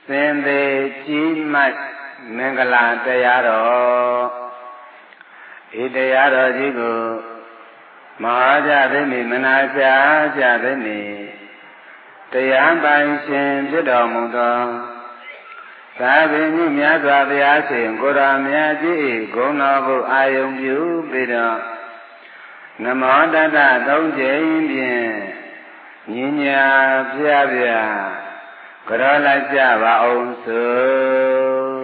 စင်သေးကြီးမိုက်မင်္ဂလာတရားတော်ဤတရားတော်ကြီးကိုမဟာကြသိမိမနာကြသိမိတရားပိုင်ရှင်ဖြစ်တော်မူသောသာဝေမြမြတ်စွာဘုရားရှင်ကိုယ်တော်မြတ်ကြီးဂုဏတော်ကိုအာယုံပြုပြီးတော့နမောတတ္တသုံးကြိမ်ဖြင့်ညီညာပြပြကြောလိုက်ကြပါအောင်စို့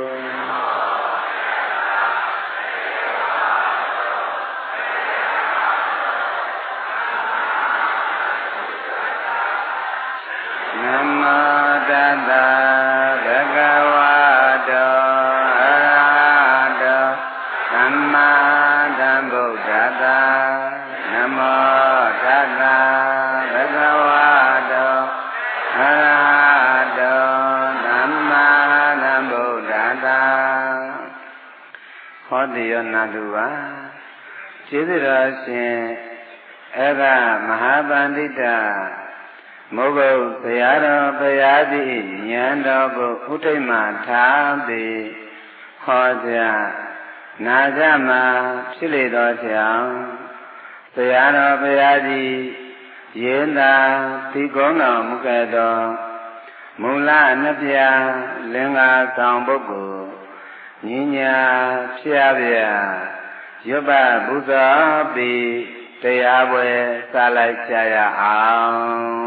နမောတတ္တဘဂဝတောအရဟတောသမ္မာသမ္ဗုဒ္ဓတ္တနမောတတ္တဘဂဝတောအရဟတောသမ္မာသမ္ဗုဒ္ဓတ္တဟောတိယောနာတုပါကျေးဇူးတော်ရှင်အဘမဟာပန္တိတမုဂ္ဂုတ်ဘုရားတော်ဘုရားသည်ဉာဏ်တော်ကိုဥထိတ်မှထားသည်ဟောကြားနာကြမှာဖြစ်လေသောကြောင့်ဘုရားတော်ဘုရားကြီးယေနာဒီကုန်းတော်မူခဲ့သောမူလအနပြလင်္ကာဆောင်ပုဂ္ဂိုလ်ညီညာဖျားပြရွတ်ပဘုသောပိတရားပွဲစလိုက်ကြရအောင်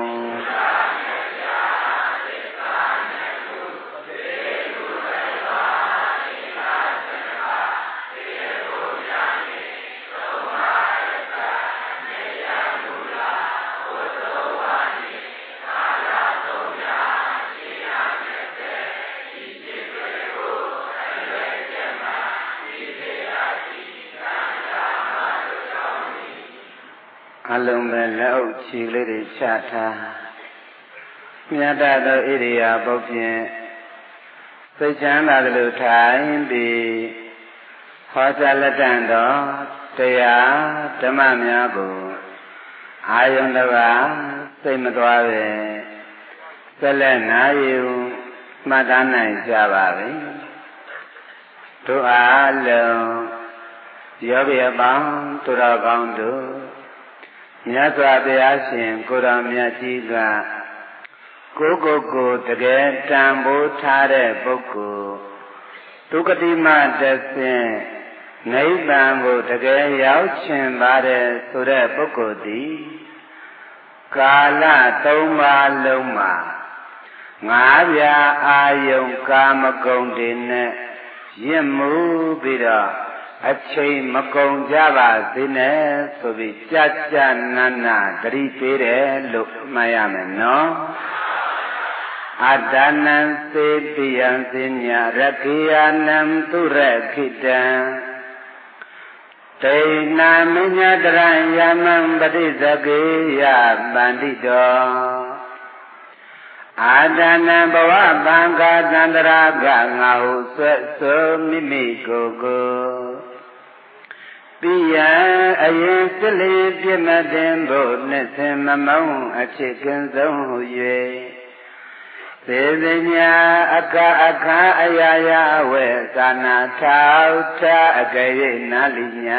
အလုံးပဲလက်အုပ်ချီလေးတွေချထားမြတ်သောဣရိယာပုဖြင့်စိတ်ချမ်းသာသလိုထိုင်ပြီးဟောကြားလက်တန်တော်တရားဓမ္မများကိုအာယုန်တစ်ပါးစိတ်မသွားပဲဆက်လက်နာယူမှတ်သားနိုင်ကြပါပြီတို့အားလုံးယောဂီအပေါင်းသူတော်ကောင်းတို့မြတ်စွာဘုရားရှင်ကိုယ်တော်မြတ်ကြီးကကိုတကယ်တန်ဖိုးထားတဲ့ပုဂ္ဂိုလ်ဒုက္ခတိမတဆင့်နိဗ္ဗာန်ကိုတကယ်ရောက်ချင်ပါတယ်ဆိုတဲ့ပုဂ္ဂိုလ်သည်ကာလ၃ပါးလုံးမှာငါးပြားအာယုံကာမဂုဏ်တွေနဲ့ရင့်မှုပြီးတော့အချိန်မကုန်ကြပါစေနဲ့ဆိုပြီးကြနာနာတတိပေးတယ်လို့မှတ်ရမယ်နော်အတ္တနံစေပိယံစဉ္ညာရခေယနံသူရခိတံတေနာမညတရံယမံပတိသကေယပန္တိတောအာတနံဘဝပံကာသန္တရာကငါဟုဆွဲဆိုမိမိကိုပိယံအရင်စလေပြမတင်ဖို့နှစ်ဆင်မမောင်းအချစ်ကင်းဆုံးဟု၍သေစညာအခါအရာရာဝဲသာနာထောက်ထားအကယ်၍နာလိညာ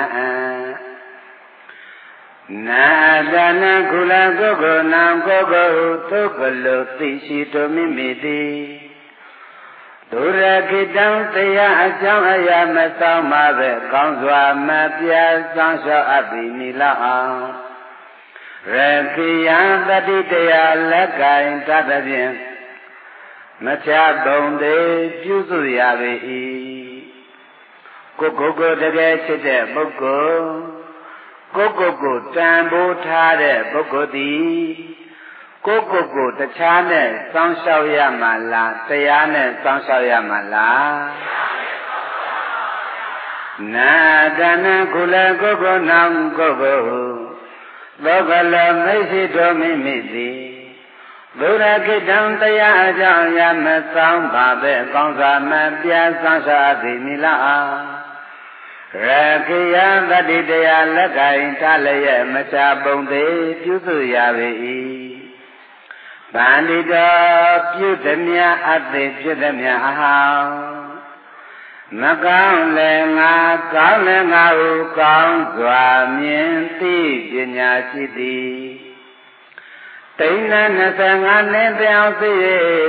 နာဒနာကုလကိုနံကိုသုကလုသိရှိတော်မိမိသည်ဒုရခိတံတရားအကြောင်းအရာမဆောင်ပါပဲကောင်းစွာမပြတ်ဆောင်လျှောက်အပ်ပြီးနိလောက်အောင်ရခိယံတတိတရားလက်ကင်တတ်သဖြင့်မချဘုံသေးပြုစုရပေ၏ကိုတကယ်ချစ်တဲ့ပုဂ္ဂိုလ်ကိုတန်ဖိုးထားတဲ့ပုဂ္ဂိုလ်သည်ကိုတခြားနဲ့စောင့်ရှောက်ရမှာလားတရားနဲ့စောင့်ရှောက်ရမှာလားနာဒနာကုလကိုနံကိုသောကလမိတ်ရှိတော်မိမိသည်ဘုရားကိတံတရားအကြောင်းရမဆောင်ပါပဲကောင်းစွာမပြတ်ဆောင်ရှားသည်နိလားရခိယတတိတရားလက်ကင်ထားလျက်မချပုံသေးပြုစုရပေ၏န္တိတောပြုသည်မြအသေးပြုသည်မြအဟောင်းမကောင်းလည်းငါကောင်းလည်းငါဟုကောင်းစွာမြင်သိပညာရှိသည်တိဏ္ဍ25နှစ်ပြောင်းစေ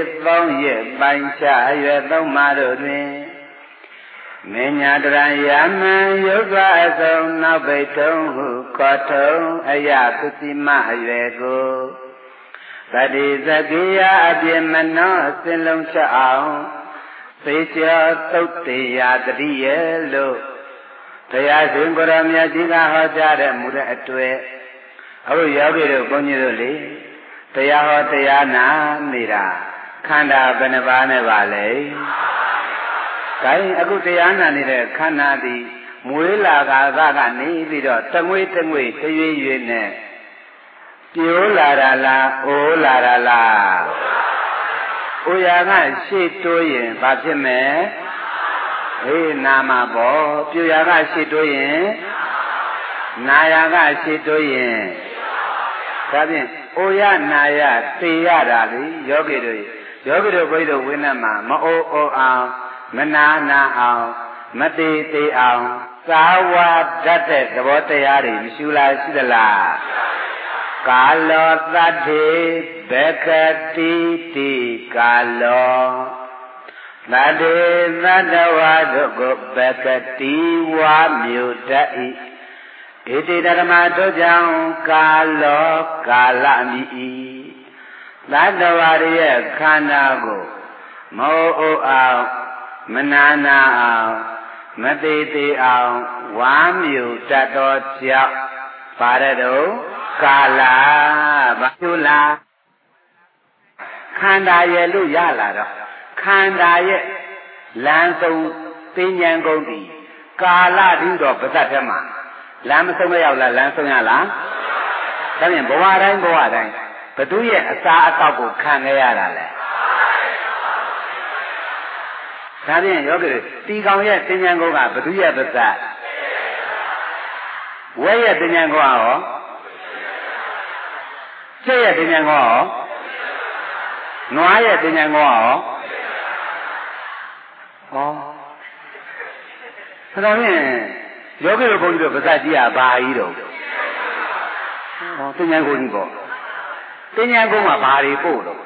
3ရက်ပိုင်းချအရွယ်3မတို့တွင်မညာတရယမံယုတ်ကအစုံနောက်ပိထုံဟုခေါ်ထုံအယပတိမအရွယ်ကိုတတိသကိယအပြည့်မနောအစင်လုံးချက်အောင်သေချာသုတ်တရားတတိရဲ့လို့တရားရှင်ကိုရောမြတ်ကြီးကဟောကြားတဲ့မူတဲ့အတွေ့အခုယောဂီတို့ဘုန်းကြီးတို့လေတရားဟောတရားနာနေတာခန္ဓာဘယ်နှပါးနဲ့ပါလဲ။ဒါရင်အခုတရားနာနေတဲ့ခန္ဓာသည်မွေးလာကနေပြီးတော့တငွေတငွေရွေ့ရွေ့နဲ့ပြိုးလာတာလားအိုးလာတာလားအိုရာကရှေ့တိုးရင်ဘာဖြစ်မလဲဟေးနာမှာပေါ့ပြိုရာကရှေ့တိုးရင်နာရာကရှေ့တိုးရင်ဒါဖြင့်အိုရနာရသေရတာလေယောဂီတို့ဘုရားတို့ဝိနည်းမှာမအိုအောင်မနာအောင်မသေးသေးအောင်သာဝတတ်တဲ့သဘောတရားတွေမရှိလားရှိသလားကာလောသတ္ထေဘဂတိတိကာလောသတ္တေသတ္တဝါတို့ကိုဘဂတိဝါမြုတ္တိဣတိဓမ္မတို့ကြောင့်ကာလောကာလမိဤသတ္တဝါရဲ့ခန္ဓာကိုမအိုအောင်မနာအောင်မသေးသေးအောင်ဝါမြုတတ်တော်ကြောင့်ပါရတော့ကာလဘာလို့လားခန္ဓာရဲ့လို့ရလာတော့ခန္ဓာရဲ့လမ်းဆုံးသိဉဏ်ကုန်ပြီကာလတူတော့ပါဇတ်ထဲမှာလမ်းမဆုံးမရောက်လားလမ်းဆုံးရလားဒါဖြင့်ဘဝတိုင်းဘသူရဲ့အစာအသောက်ကိုခံခဲ့ရတာလဲဒါဖြင့်ယောဂီတီကောင်ရဲ့သိဉဏ်ကုန်ကဘသူရဲ့ပါဇတ်ဝဲရဲ့သိဉဏ်ကုန်ရောကျက်ရဲ့သိဉဏ်ကုန်ရောနွားရဲ့သိဉဏ်ကုန်ရောဒါဖြင့်ယောဂီတို့ဘုန်းကြီးတို့ပါဇတ်ကြီးကဘာကြီးတော့သိဉဏ်ကုန်ကြီးပေါ့သိဉဏ်ကုန်မှာဘာတွေပို့လို့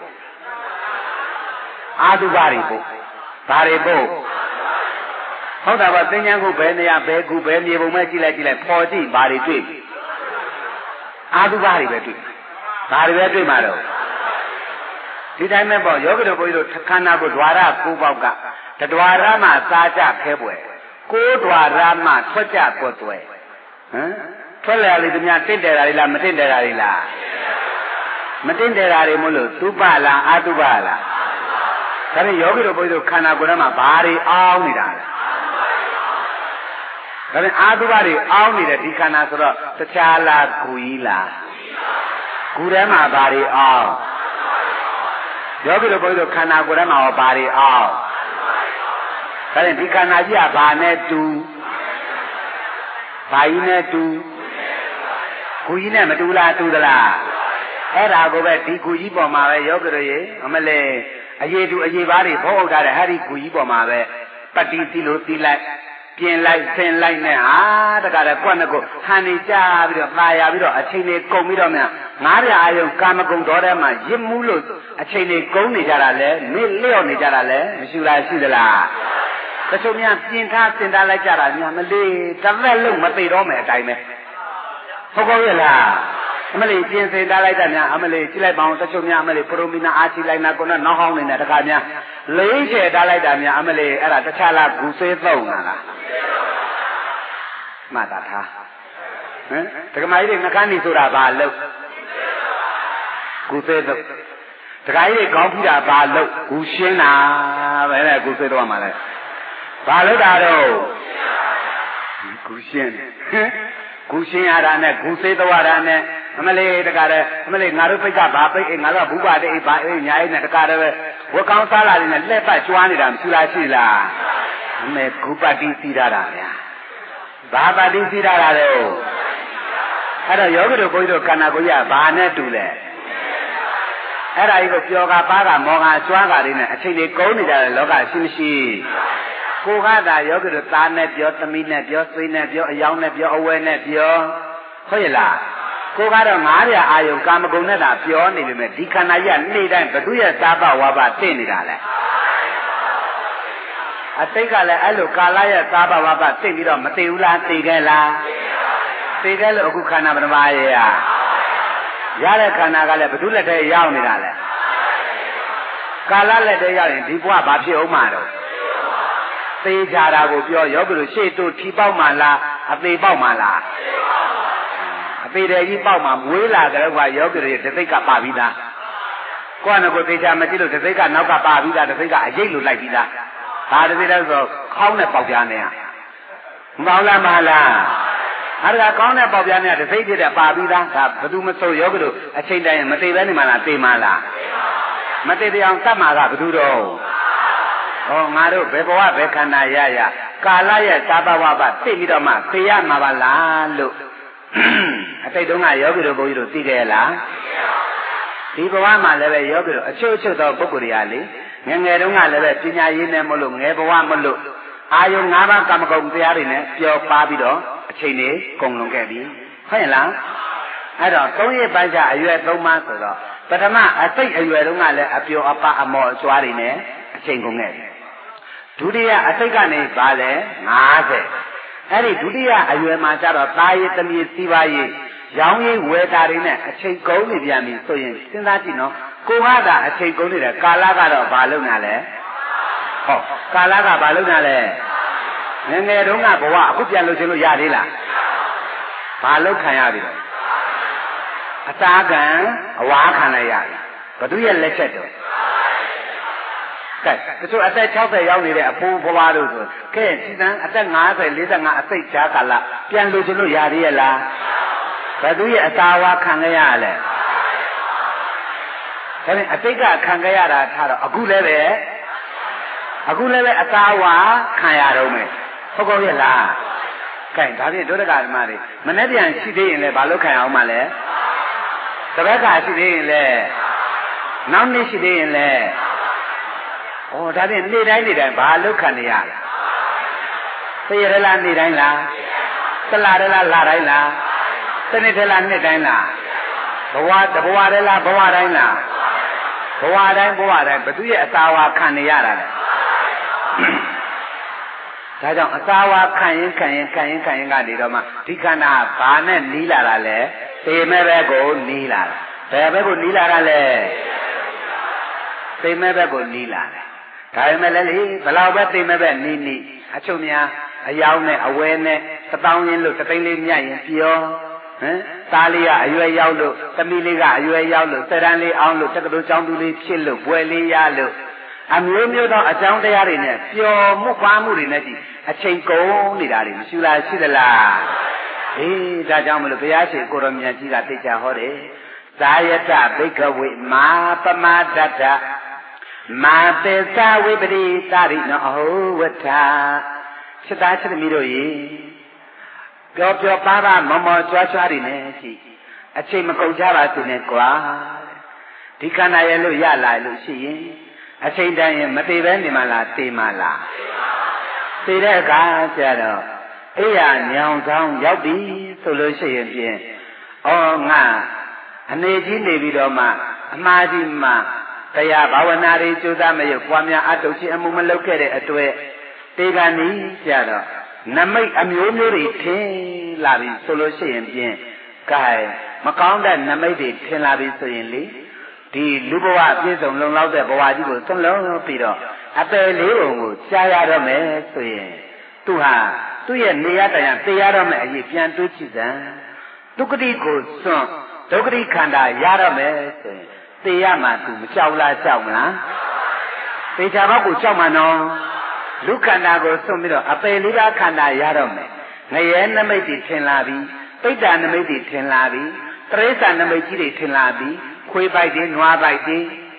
အာတုဘာတွေပို့ဘာတွေပို့ဟုတ်တာပါသိဉဏ်ကုန်ဘယ်နေရာဘယ်ခုဘယ်မြေပုံမဲ့ကြည့်လိုက်ဖော်ကြည့်ဘာတွေတွေ့အာတုဘာတွေပဲတွေ့ဘာတွေပဲတွေ့မှာတော့ဒီတိုင်းပဲပေါ့ယောဂီတို့ဘုန်းကြီးတို့ခန္ဓာကိုယ်ဓွာရ9ပေါက်ကတဓွာရမှာစားကြခဲပွဲ9ဓွာရမှာထွက်ကြပွက်သွဲထွက်လာလေသူများတင့်တယ်တာလားမတင့်တယ်တာလားမတင့်တယ်တာတွေမို့လို့သုပလားအာတုပလားဒါဖြင့်ယောဂီတို့ဘုန်းကြီးတို့ခန္ဓာကိုယ်ထဲမှာဘာတွေအောင်းနေတာလဲဒါဖြင့်အာတုပတွေအောင်းနေတဲ့ဒီခန္ဓာဆိုတော့တခြားလားဂူကြီးလားဂူထဲမှာဘာတွေအောင်းယောဂီတို့ဘုန်းကြီးတို့ခန္ဓာကိုယ်ထဲမှာဘာတွေအောင်းဒါဖြင့်ဒီခန္ဓာကြီးကဘာနဲ့တူဘာကြီးနဲ့တူဂူကြီးနဲ့မတူလားတူသလားအဲ့ဒါကိုပဲဒီဂူကြီးပေါ်မှာပဲယောဂီတို့ရေအမလဲအရေးတူအရေးပါးတွေဘောက်ထားတဲ့ဟာဒီဂူကြီးပေါ်မှာပဲပတ္တိသီလို့သီလိုက်ပြင်လိုက်ဆင်လိုက်နဲ့ဟာတခါတည်းကွက်နှစ်ကိုဟန်နေကြပြီးတော့သာယာပြီးတော့အချိန်တွေကုန်ပြီးတော့များငါးပြာအယုံကာမဂုဏ်တော်ထဲမှာရစ်မှုလို့အချိန်တွေကုန်နေကြတာလဲမေ့လျော့နေကြတာလဲမရှိလားရှိသလားတချို့များပြင်ထားစင်ထားလိုက်ကြတာများမလေးတစ်သက်လုံးမသိတော့မယ်အတိုင်းပဲဟုတ်ကောရဲ့လားအမလေးပြင်စင်ထားလိုက်တာများအမလေးကြည့်လိုက်ပါအောင်တချို့များအမလေးပရိုမီနာအားချလိုက်နာကိုတော့နောက်ဟောင်းနေတဲ့တခါများလေးချေထားလိုက်တာများအမလေးအဲ့ဒါတခြားလားဂူဆေးသုံးလားမှတ်တာထားဒကမာကြီးတွေနှကန်းနေဆိုတာဘာလို့ဂူဆေးသုံးဒကာကြီးတွေခေါင်းပြတာဘာလို့ဂူရှင်းတာပဲလေဂူဆေးတော့မှလဲဘာလို့တာတော့ဂူရှင်းဂူရှင်းရတာနဲ့ဂူဆေးသွားတာနဲ့အမလေးတကားတယ်အမလေးငါတို့ပိတ်ကဘာပိတ်ငါတို့ကဘူပါတဲ့ဘာညာရေးနဲ့တကားတယ်ပဲဝက်ကောင်းစားလာနေနဲ့လက်ပတ်ကျွမ်းနေတာမရှိလားရှိလားအမေဂူပါတိစီရတာဗျာဘာပါတိစီရတာလဲအဲ့တော့ယောဂီတို့ဘုန်းကြီးတို့ခန္ဓာကိုယ်ကြီးကဘာနဲ့တူလဲအဲ့ဒါကြီးကိုပျော်ကပါကမောကကြွားကလေးနဲ့အချိန်လေးကုန်းနေကြတဲ့လောကရှိမရှိကိုကသာယောဂီတို့သားနဲ့ပြောသမီးနဲ့ပြောစိတ်နဲ့ပြောအယောင်နဲ့ပြောအဝဲနဲ့ပြောဟုတ်ရဲ့လားကိုကတော့ငါးရအာယုံကာမဂုဏ်နဲ့သာပြောနေပေမဲ့ဒီခန္ဓာကြီးကနေ့တိုင်းဘသူရဲ့စားပဝါပတင့်နေတာလဲအတိတ်ကလည်းအဲ့လိုကာလရဲ့စားပဝါပတင့်ပြီးတော့မသိဘူးလားသိခဲ့လားသိခဲ့လို့အခုခန္ဓာပထမရဲ့ရတဲ့ခန္ဓာကလည်းဘသူလက်ထဲရောက်နေတာလဲကာလလက်ထဲရောက်ရင်ဒီဘဝဘာဖြစ်အောင်မှာတော့သေချာတာကိုပြောယောဂီတို့ရှေ့တို့ထီပေါက်မှလားအသေးပေါက်မှလားအသေးတယ်ကြီးပေါက်မှမွေးလာကြတော့ကယောဂီတို့တသိက်ကပါပြီးသားကိုယ့်နဲ့ကိုယ်သေချာမကြည့်လို့တသိက်ကနောက်ကပါပြီးသားတသိက်ကအရိပ်လိုလိုက်ပြီးသားဒါတသိက်လဲဆိုခေါင်းနဲ့ပေါက်ပြားနေရမပေါက်လားမလားအဲ့ဒါကောင်းတဲ့ပေါက်ပြားနေတသိက်ဖြစ်တဲ့ပါပြီးသားဒါဘယ်သူမဆိုယောဂီတို့အချိန်တိုင်းမသိပဲနေမှလားသိမှလားမသိတဲ့အောင်တတ်မှာကဘယ်သူတော့ဟောငါတို့ဘယ်ဘဝဘယ်ခန္ဓာရရကာလရဲ့သာဘဝပသိပြီးတော့မှသိရမှာပါလားလို့အတိတ်တုန်းကယောဂီတို့ဘုန်းကြီးတို့သိကြရလားဒီဘဝမှာလည်းပဲယောဂီတို့အချို့သောပုဂ္ဂိုလ်တွေကလေငယ်ငယ်တုန်းကလည်းပဲပညာရေးနဲ့မလို့ငယ်ဘဝမလို့အာယုံ၅ပါးကာမဂုဏ်တရားတွေနဲ့ပျော်ပါပြီးတော့အချိန်လေးကုန်လွန်ခဲ့ပြီဟုတ်ရဲ့လားအဲ့တော့၃ရက်ပိုင်းကျအရွယ်၃ပါးဆိုတော့ပထမအစိတ်အရွယ်တုန်းကလည်းအပျော်အပအမော်အကျွားတွေနဲ့အချိန်ကုန်ခဲ့ပြီဒုတိယအစိတ်ကနေပါလဲ50အဲ့ဒီဒုတိယအရွယ်မှာကျတော့သားရည်သမီးစီးပွားရေးရောင်းရေးဝယ်တာတွေနဲ့အချိန်ကုန်နေပြန်ပြီဆိုရင်စဉ်းစားကြည့်နော်ကိုကသာအချိန်ကုန်နေတဲ့ကာလကတော့ဘာလုပ်နေလဲဟောကာလကဘာလုပ်နေလဲငယ်ငယ်တုန်းကဘဝအခုပြန်လို့ရှင်လို့ရသေးလားဘာလုပ်ခံရပြီလဲအသာခံအဝါခံလိုက်ရတယ်ဘသူရဲ့လက်ချက်တော့ကဲတချို့အသက်60ရောက်နေတဲ့အဖိုးဘွားတို့ဆိုကဲစီတန်းအသက်50 45အစိတ်ချာကာလပြန်လို့ရှင်လို့ရသေးရဲ့လားဘသူရဲ့အသာဝါခံခဲ့ရလဲဒါနဲ့အတိတ်ကခံခဲ့ရတာထားတော့အခုလည်းပဲအသာဝါခံရတော့မယ်ဟုတ်ကောရဲ့လားကဲဒါဖြင့်ဒုဒကဓမ္မတွေမနေ့ပြန်ရှိသေးရင်လည်းဘာလို့ခံအောင်မလဲတပတ်ကရှိသေးရင်လည်းနောက်နေ့ရှိသေးရင်လည်းဩဒါဖြင့်နေ့တိုင်းဘာလို့ခံနေရလဲသိရလားနေ့တိုင်းလားတလားတလားလတိုင်းလားတနေ့တလားနှစ်တိုင်းလားဘဝတဘဝတလားဘဝတိုင်းလားဘဝတိုင်းဘသူရဲ့အသာဝါခံနေရတာလဲဒါကြောင့်အသာဝါခံရင်ကနေတော့မှဒီခန္ဓာဘာနဲ့နီးလာတာလဲသေမဲ့ဘက်ကိုနီးလာတာဘယ်ဘက်ကိုနီးလာတာလဲသေမဲ့ဘက်ကိုနီးလာတယ်ဒါပေမဲ့လည်းလေဘလောက်ပဲသေမဲ့ဘက်နီးအချုပ်များအယောင်နဲ့အဝဲနဲ့1000ရင်းလို့3သိန်းလေးမြတ်ရင်ပြောဟမ်သားလေးကအရွယ်ရောက်လို့သမီးလေးကအရွယ်ရောက်လို့စရန်လေးအောင်လို့တက္ကသိုလ်ကျောင်းသူလေးဖြစ်လို့ဘွယ်လေးရလို့အမျိုးသောအကြောင်းတရားတွေနဲ့ပျော်မှုပွားမှုတွေနဲ့ကြည့်အချိန်ကုန်နေတာတွေမရှိလားရှိသလားအေးဒါကြောင့်မလို့ဘုရားရှင်ကိုရောမြတ်ကြီးကသိချဟောတယ်သာယတဘိက္ခဝေမာပမတတ္တမာပေသဝိပရိသရိနောအဟုဝထစိတ်သားစိတ်သမီးတို့ရေပျော်ပျော်ပါးပါးမော်မော်ကြွားကြွားတွေနဲ့ကြည့်အချိန်မကုန်ကြပါစေနဲ့ကွာဒီခန္ဓာရဲ့လို့ရလာလို့ရှိရင်အချိန်တိုင်းရင်မသေးပဲနေမှလားသေမှလားသေတဲ့အခါကျတော့အေးရညောင်ဆောင်ရောက်ပြီဆိုလို့ရှိရင်ဖြင့်ဩငါအနေကြီးနေပြီးတော့မှအမှားကြီးမှတရားဘာဝနာတွေကြိုးစားမရပွားများအထုတ်ခြင်းအမှုမလုပ်ခဲ့တဲ့အတွက်တေကနီးကြတော့နမိတ်အမျိုးမျိုးတွေထင်လာပြီဆိုလို့ရှိရင်ဖြင့်ကဲမကောင်းတဲ့နမိတ်တွေထင်လာပြီဆိုရင်လေဒီလူဘဝပြည့်စုံလုံလောက်တဲ့ဘဝကြီးကိုသုံးလုံးပြီးတော့အပယ်လေးပုံကိုကြားရတော့မယ်ဆိုရင်သူဟာသူ့ရဲ့နေရတရားသိရတော့မယ်အရေးပြန်တွေးကြည့်စမ်းဒုက္ခတိကိုစွန့်ဒုက္ခတိခန္ဓာရတော့မယ်ဆိုရင်သိရမှသူမကြောက်လားကြောက်မလားသေချာဘောက်ကိုကြောက်မှနော်လူခန္ဓာကိုစွန့်ပြီးတော့အပယ်လေးပါးခန္ဓာရတော့မယ်ငရဲနမိတ်တွေထင်လာပြီပိဋ္ဌာနမိတ်တွေထင်လာပြီတရိစ္ဆာနမိတ်ကြီးတွေထင်လာပြီခွေးပိုက်တွေနွားပိုက်တွေ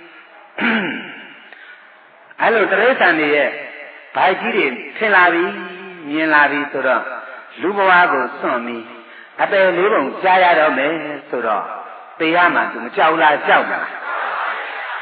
အဲ့လိုတရိစ္ဆာန်တွေရဲ့ဗိုက်ကြီးတွေထင်လာပြီမြင်လာပြီဆိုတော့လူဘဝကိုစွန့်ပြီးအပယ်လေးပုံကြားရတော့မယ်ဆိုတော့တရားမှသူမကြောက်လားကြောက်လား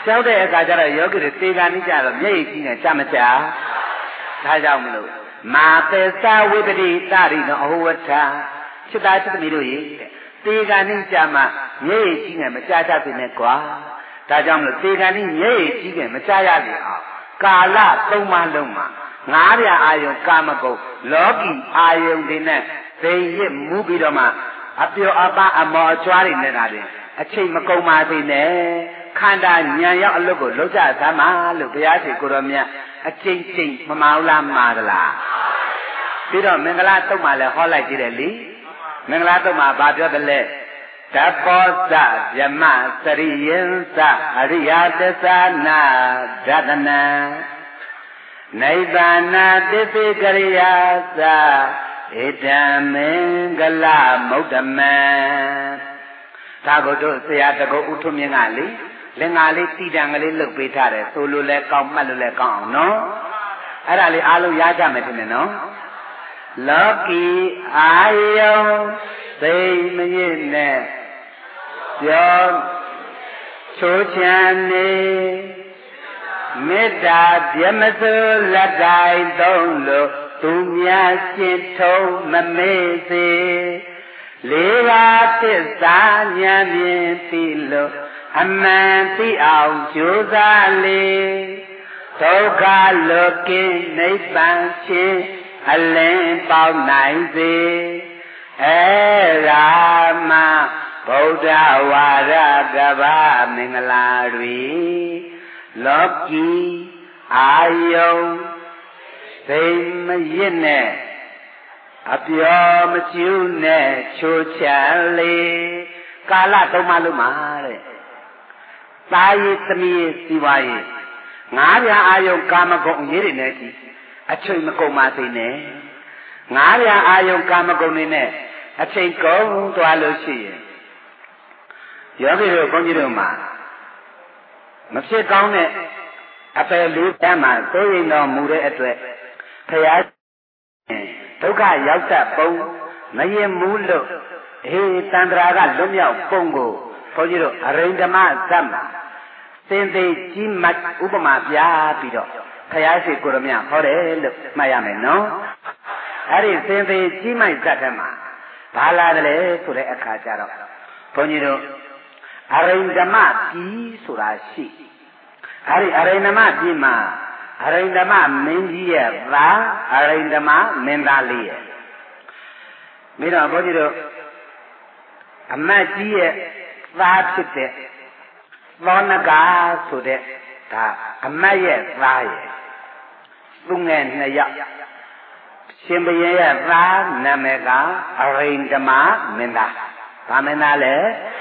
ကြောက်တဲ့အခါကျတော့ယောဂီတွေတေကန်နေကြတော့မျက်ရည်ကြီးနေကြမကြဒါကြောင့်မလို့မာပေသာဝိပတိတရိနောအဟောဝတ္ထစိတ္တစိတ္တမီတို့ရေတေကန်နေကြမှာမျက်ရည်ကြီးနေမကြကြပြီနဲ့ကွာဒါကြောင့်မလို့တေကန်နေမျက်ရည်ကြီးနေမကြရပြီအောင်ကာလသုံးပါးလုံးမှာငါးပြအာယုံကာမဂုဏ်လောကီအာယုံတွေနဲ့သိရစ်မူပြီးတော့မှအပျော်အပါအမော်အကျွားတွေနဲ့တာတွေအချိန်မကုန်ပါသေးနဲ့ခန္ဓာဉာဏ်ရောက်အလုပ်ကိုလုပ်ကြသမ်းပါလို့ဘုရားရှင်ကိုရောမြတ်အကျဉ်းချင်းမမောင်းလားမှားသလားပြီးတော့မင်္ဂလာတုတ်မှလည်းဟောလိုက်ကြည့်တယ်လေမင်္ဂလာတုတ်မှဘာပြောတယ်လဲတပောသယမစရိယံသအရိယသစ္စာနာဒသနံနိဗ္ဗာနသစ္စေကရိယာသဧတံမင်္ဂလမုဒ္ဓမံဒါကိုတို့ဆရာတကုတ်ဥထုမြင့်ကလေလင်္ကာလေးတည်တံကလေးလှုပ်ပေးထားတယ်ဆိုလိုလဲကောင်းမှတ်လို့လဲကောင်းအောင်နော်အဲ့ဒါလေးအားလုံးရကြမယ်ထင်တယ်နော်လောကီအာယုံသိမရစ်နဲ့ပြောချိုးချမ်းနေမေတ္တာပြမစိုးလက်တိုင်းသုံးလို့သူများရှင်းထုံးမမေ့စေလေးပါးသစ္စာဉာဏ်ဖြင့်သိလို့အမှန်သိအောင်ကြိုးစားလေဒုက္ခလွတ်ကင်းနိဗ္ဗာန်ချင်းအလင်းပေါက်နိုင်စေအဲ့ဒါမှဗုဒ္ဓဝါဒကဘာမင်္ဂလာတွေလောကီအာယုံသိမရစ်နဲ့အပျော်မကျူးနဲ့ချိုးချမ်းလေကာလသုံးပါလုံးမှာတဲ့သာယိသမီးစီဝါယိငါးပြားအာယုံကာမဂုဏ်ရေးတွေနဲ့ကြည့်အချိန်မကုန်ပါသေးနဲ့ငါးပြားအာယုံကာမဂုဏ်တွေနဲ့အချိန်ကုန်သွားလို့ရှိရင်ယောဂီတို့ဘုန်းကြီးတို့မှာမဖြစ်ကောင်းတဲ့အပယ်လေးတမ်းမှာသိရင်တော်မူတဲ့အတွက်ဖရာဒုက္ခရောက်တတ်ပုံမရင်မူးလို့ဟေတန္တရာကလွတ်မြောက်ပုံကိုဘုန်းကြီးတို့အရိန္ဒမဇတ်မှာသင်သိကြီးမှတ်ဥပမာပြပြီးတော့ဖရာရှိကိုရမြဟောတယ်လို့မှတ်ရမယ်နော်အဲ့ဒီသင်သိကြီးမှတ်ဇတ်ထဲမှာဘာလာတယ်လဲဆိုတဲ့အခါကျတော့ဘုန်းကြီးတို့အရိန္ဒမပြည်ဆိုတာရှိအဲ့ဒီအရိန္ဒမပြည်မှာအရိန္ဒမမင်းကြီးရဲ့သားအရိန္ဒမမင်းသားလေးရဲ့ပြီးတော့ဘုန်းကြီးတို့အမတ်ကြီးရဲ့သားဖြစ်တဲ့သောနကဆိုတဲ့ဒါအမတ်ရဲ့သားရဲ့သူငယ်နှစ်ယောက်ရှင်ဘုရင်ရဲ့သားနာမည်ကအရိန္ဒမမင်းသားဗာမင်းသားလဲ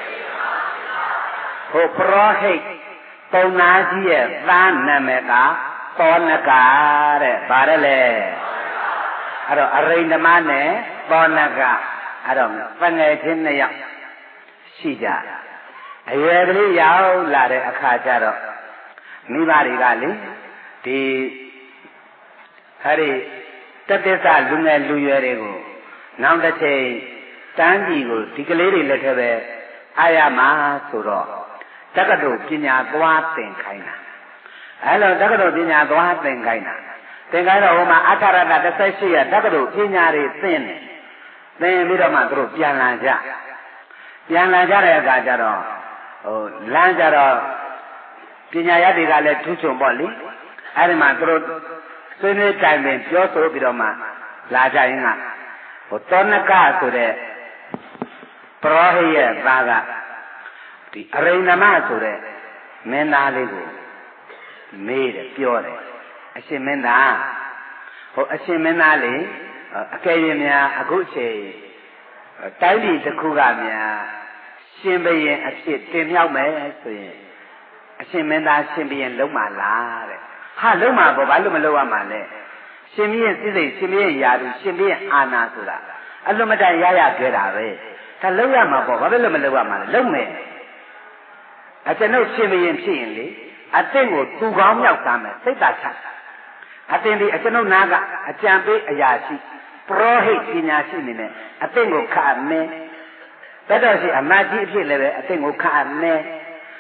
ဟိုပရောဟိတ်ပုံနာကြီးရဲ့သားနာမည်ကသောနကတဲ့ဗါတယ်လေအဲ့တော့အရိန္ဒမနဲ့သောနကအဲ့တော့ပငယ်ချင်းနှစ်ယောက်ရှိကြအရွယ်ကလေးရောက်လာတဲ့အခါကျတော့မိဘတွေကလေဒီအဲ့ဒီတတ္တသလူငယ်လူရွယ်တွေကိုနောက်တစ်ချိန်တန်းကြီးကိုဒီကလေးတွေလက်ထက်ပဲအားရမှာဆိုတော့တက္ကသိုလ်ပညာသွားသင်ခိုင်းတာအဲ့လိုတက္ကသိုလ်ပညာသွားသင်ခိုင်းတာသင်ခိုင်းတော့ဟိုမှာအထာရတ18ရက်တက္ကသိုလ်ပညာတွေသင်တယ်သင်ပြီးတော့မှသူတို့ပြန်လာကြတဲ့အခါကျတော့ဟိုလမ်းကြတော့ပညာရတွေကလည်းထူးချွန်ပေါ့လေအဲ့ဒီမှာသူတို့ဆွေးနွေးတိုင်ပင်ပြောဆိုပြီးတော့မှလာကြရင်ကဟိုသောနကဆိုတဲ့ပရောဟိတ်ရဲ့သားကဒီအရိန္ဒမဆိုတဲ့မင်းသားလေးကိုမေးတယ်ပြောတယ်အရှင်မင်းသားဟိုအရှင်မင်းသားလေအကယ်၍များအခုချိန်တိုင်းပြည်တစ်ခုကများရှင်ဘုရင်အဖြစ်တင်မြောက်မယ်ဆိုရင်အရှင်မင်းသားရှင်ဘုရင်လုံးမလားတဲ့ဟာလုံးမပေါ့ဘာလို့မလုံးရမှာလဲရှင်ဘုရင်စိစိတ်ရှင်ဘုရင်ယာတုရှင်ဘုရင်အာနာဆိုတာအလွန်မတန်ရရခဲ့တာပဲဒါလုံးရမှာပေါ့ဘာလို့မလုံးရမှာလဲလုံးမယ်အကျွန်ုပ်ရှင်ဘုရင်ဖြစ်ရင်လေအသင့်ကိုသူကောင်းမြောက်သားမယ်စိတ်သာချအသင်ဒီအကျွန်ုပ်နာကအကြံပေးအရာရှိပရောဟိတ်ပညာရှိနေနဲ့အသင့်ကိုခတ်မယ်တတ်တော်ရှိအမတ်ကြီးအဖြစ်လည်းပဲအသင့်ကိုခတ်မယ်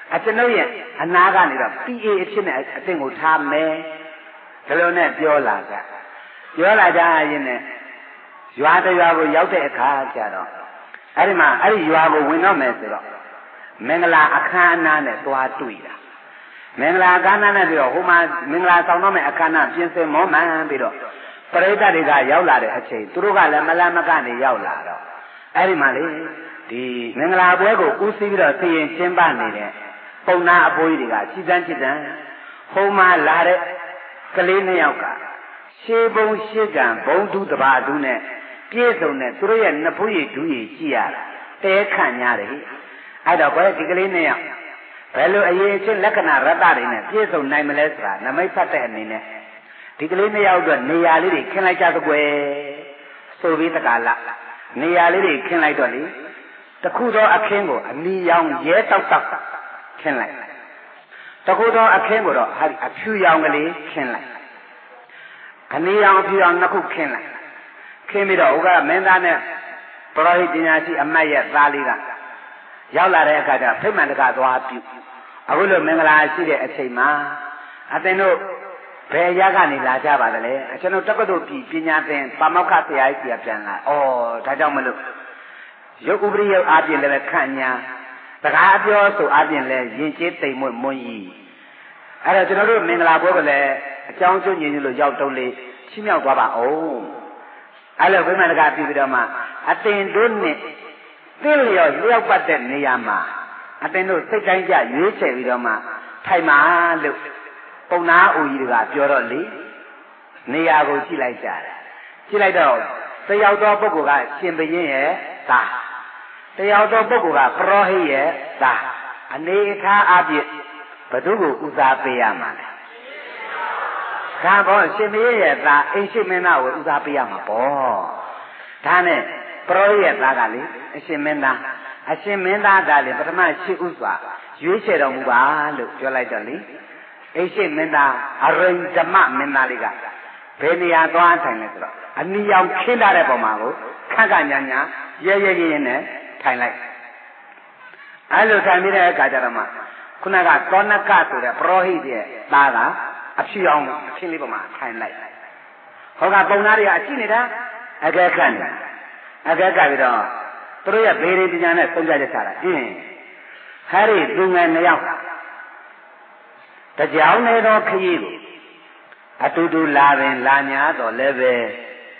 ကျွန်ုပ်ရဲ့အနာကနေတော့ PA အဖြစ်နဲ့အသင်ကိုထားမယ်ဒီလိုနဲ့ပြောလာကြရင်နဲ့ရွာတစ်ရွာကိုရောက်တဲ့အခါကျတော့အဲ့ဒီမှာအဲ့ဒီရွာကိုဝင်တော့မယ်ဆိုတော့မင်္ဂလာအခမ်းအနားနဲ့သွားတွေ့တာမင်္ဂလာအခမ်းအနားနဲ့ပြီးတော့ဟိုမှာမင်္ဂလာဆောင်တော့မယ်အခမ်းအနားပြင်ဆင်မောမှန်ပြီးတော့ပရိသတ်တွေကရောက်လာတဲ့အချိန်သူတို့ကလည်းမလန့်မကနေရောက်လာတော့အဲ့ဒီမှာလေဒီမင်္ဂလာပွဲကိုဦးစီးပြီးတော့ဆင်ရင်ကျင်းပနေတဲ့ပုံနာအဖိုးကြီးတွေကချစ်တန်းဟိုမှာလာတဲ့ကလေးနှစ်ယောက်ကရှေးဘုံရှေးကံဘုံတူတပါတူနဲ့ပြည့်စုံတဲ့သူတို့ရဲ့နှစ်ဖူးရည်ဒူးရည်ကြည့်ရတာတဲခံရတယ်အဲ့တော့ကိုယ်ဒီကလေးနှစ်ယောက်ဘယ်လိုအရေးချင်းလက္ခဏာရတ္တတွေနဲ့ပြည့်စုံနိုင်မလဲဆိုတာနမိတ်ဖတ်တဲ့အနေနဲ့ဒီကလေးနှစ်ယောက်အတွက်နေရာလေးတွေခင်းလိုက်ကြသကွယ်ဆိုပြီးတကားလားနေရာလေးတွေခင်းလိုက်တော့လေတခုသောအခင်းကိုအနီရောင်ရဲတောက်ခင်းလိုက်တခုသောအခင်းကိုတော့ဟာအဖြူရောင်ကလေးခင်းလိုက်အနီရောင်အဖြူရောင်နှစ်ခုခင်းလိုက်ခင်းပြီးတော့ဥက္ကမင်းသားနဲ့ပရောဟိတ်ပညာရှိအမတ်ရဲ့သားလေးကရောက်လာတဲ့အခါကျဖိမှန်တကာသွားပြုအခုလိုမင်္ဂလာရှိတဲ့အချိန်မှာအသင်တို့ဘယ်ရကနေလာကြပါသလဲကျွန်တော်တက္ကသိုလ်ပြည်ပညာသင်ပါမောက္ခဆရာကြီးပြန်လာဩဒါကြောင့်မလို့ရုပ်ဥပရိယအပြင်လည်းခန့်ညာစကားပြောဆိုအပြင်လည်းယဉ်ကျေးတိမ်မွေ့မွန်းကြီးအဲ့တော့ကျွန်တော်တို့မင်္ဂလာပွဲကလည်းအကြောင်းကျိုးညီလို့ရောက်တုံးလေးချီးမြှောက်သွားပါအောင်အဲ့လိုဘုမန္တကပြီးပြီးတော့မှအသင်တို့နဲ့သိလျော်လျောက်ပတ်တဲ့နေရာမှာအသင်တို့စိတ်တိုင်းကြရွေးချယ်ပြီးတော့မှထိုင်ပါလို့ပုံနာအိုကြီးတွေကပြောတော့လေနေရာကိုကြည့်လိုက်ကြတယ်ကြည့်လိုက်တော့တယောက်သောပုဂ္ဂိုလ်ကရှင်ဘုရင်ရဲ့သားတယောက်သောပုဂ္ဂိုလ်ကပရောဟိတ်ရဲ့သားအနေထားအပြည့်ဘသူကိုဦးစားပေးရမှာလဲဒါပေါ့ရှင်ဘုရင်ရဲ့သားအိမ်ရှိမင်းသားကိုဦးစားပေးရမှာပေါ့ဒါနဲ့ပရောဟိတ်ရဲ့သားကလေအရှင်မင်းသားကလေပထမရှိဥစွာရွေးချယ်တော်မူပါလို့ပြောလိုက်တော့လေအိရှိမင်းသားအရိဓမ္မမင်းသားလေးကဘယ်နေရာသွားထိုင်လဲဆိုတော့အနီရောင်ခင်းလာတဲ့ပုံမှာကိုခန့်ခန့်ညာညာရဲနဲ့ထိုင်လိုက်အဲ့လိုထိုင်ပြီးတဲ့အခါကျတော့မှခုနကသောနကဆိုတဲ့ပရောဟိတ်ရဲ့သားကအဖြူအောင်အခင်းလေးပုံမှာထိုင်လိုက်ဟောကပုံသားတွေကအကြည့်နေတာအကဲခန့်နေအကဲကပြီးတော့သူတို့ရဲ့ဘေးရင်ပညာနဲ့သုံးကြချက်ချတာဟာရီသူငယ်နှစ်ယောက်တကြောင်နေသောခရီးကိုအတူတူလာပင်လာညာတော့လည်းပဲရ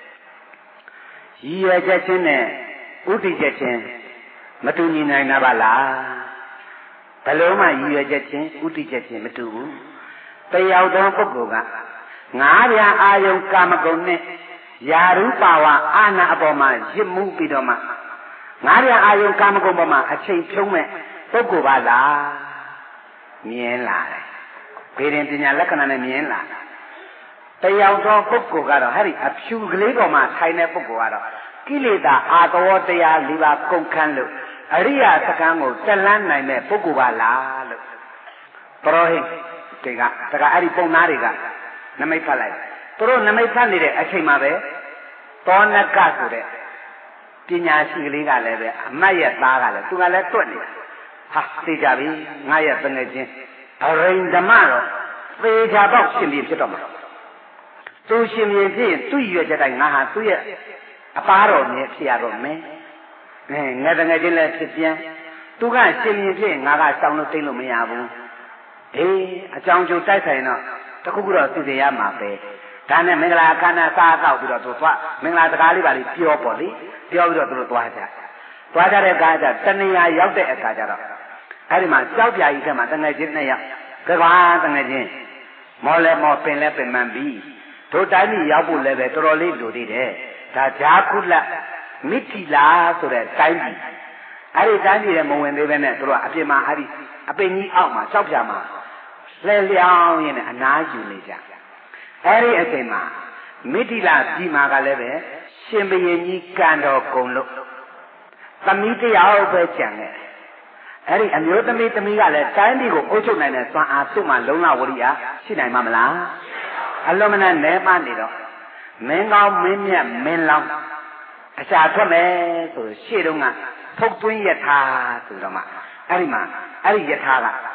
ည်ရွယ်ချက်ချင်းနဲ့ဥတည်ချက်ချင်းမတူညီနိုင်တာပါလားဘယ်လိုမှရည်ရွယ်ချက်ချင်းဥတည်ချက်ချင်းမတူဘူးတယောက်သောပုဂ္ဂိုလ်ကငါးပြားအာယုံကာမဂုဏ်နဲ့ယာရုပါဝအာနာအပေါ်မှာရစ်မှုပြီးတော့မှငါးပြားအာယုံကာမဂုဏ်ပေါ်မှာအချိန်ဖြုံးမဲ့ပုဂ္ဂိုလ်ပါလားမြင်လာတယ်ဘေးရင်ပညာလက္ခဏာနဲ့မြင်လာတယောက်သောပုဂ္ဂိုလ်ကတော့ဟဲ့ဒီအဖြူကလေးပေါ်မှာထိုင်တဲ့ပုဂ္ဂိုလ်ကတော့ကိလေသာအာတောတရား၄ပါးကုန်ခန်းလို့အရိယာစကံကိုတက်လန်းနိုင်တဲ့ပုဂ္ဂိုလ်ပါလားလို့ပရောဟိတ်တွေကဒါကအဲ့ဒီပုံသားတွေကနမိတ်ဖတ်လိုက်သူတို့နမိတ်ဖတ်နေတဲ့အချိန်မှာပဲသောနကဆိုတဲ့ပညာရှိကလေးကလည်းပဲအမတ်ရဲ့သားကလည်းသူကလည်းတွက်နေတာဟာသိကြပြီငါရဲ့တငယ်ချင်းအရိဓမ္မတော့သေချာတော့ရှင်ပြီဖြစ်တော့မှာသူရှင်ပြီဖြစ်ရင်သူ့ရွယ်ချက်တိုင်းငါဟာသူ့ရဲ့အပားတော်မြဲဖြစ်ရတော့မယ်ငါတငယ်ချင်းလည်းဖြစ်ပြန်သူကရှင်ပြီဖြစ်ရင်ငါကစောင်းလို့တိတ်လို့မရဘူးအကြောင်းကျိုးတိုက်ဆိုင်တော့တခုခုတော့သိစေရမှာပဲဒါနဲ့မင်္ဂလာခန္ဓာစားတော့ပြီးတော့သူသွားမင်္ဂလာစကားလေးပါလေးပြောပေါ့လေပြောပြီးတော့သူတို့သွားကြတဲ့အခါကျတဏှာရောက်တဲ့အခါကျတော့အဲ့ဒီမှာကြောက်ပြာကြီးထဲမှာတငယ်ချင်းနှစ်ယောက်ကဘာတငယ်ချင်းမောလဲမောပင်လဲပင်မှန်ပြီတို့တိုင်းကြီးရောက်ဖို့လည်းပဲတော်တော်လေးလိုသေးတယ်ဒါဂျာခုလမိတိလာဆိုတဲ့တိုင်းကြီးအဲ့ဒီတိုင်းကြီးလည်းမဝင်သေးပဲနဲ့တို့ကအပြင်မှာအဲ့ဒီအပင်ကြီးအောက်မှာကြောက်ပြာမှာလှဲလျောင်းရင်းနဲ့အနားယူနေကြအဲ့ဒီအချိန်မှာမိတိလာပြည်မှာကလည်းပဲရှင်ဘုရင်ကြီးကံတော်ကုန်လို့သမီးတယောက်ပဲကြံခဲ့အဲ့ဒီအမျိုးသမီးကလည်းတိုင်းပြည်ကိုအုပ်ချုပ်နိုင်တဲ့စွမ်းအားသူ့မှာလုံလဝရိယရှိနိုင်မှာမလားအလုံးမနဲ့နဲပါနေတော့မင်းကောင်းမင်းမြတ်မင်းလောင်းအရှာထွက်မယ်ဆိုရှေ့တုန်းကထုတ်သွင်းယထာဆိုတော့မှအဲ့ဒီမှာအဲ့ဒီယထာက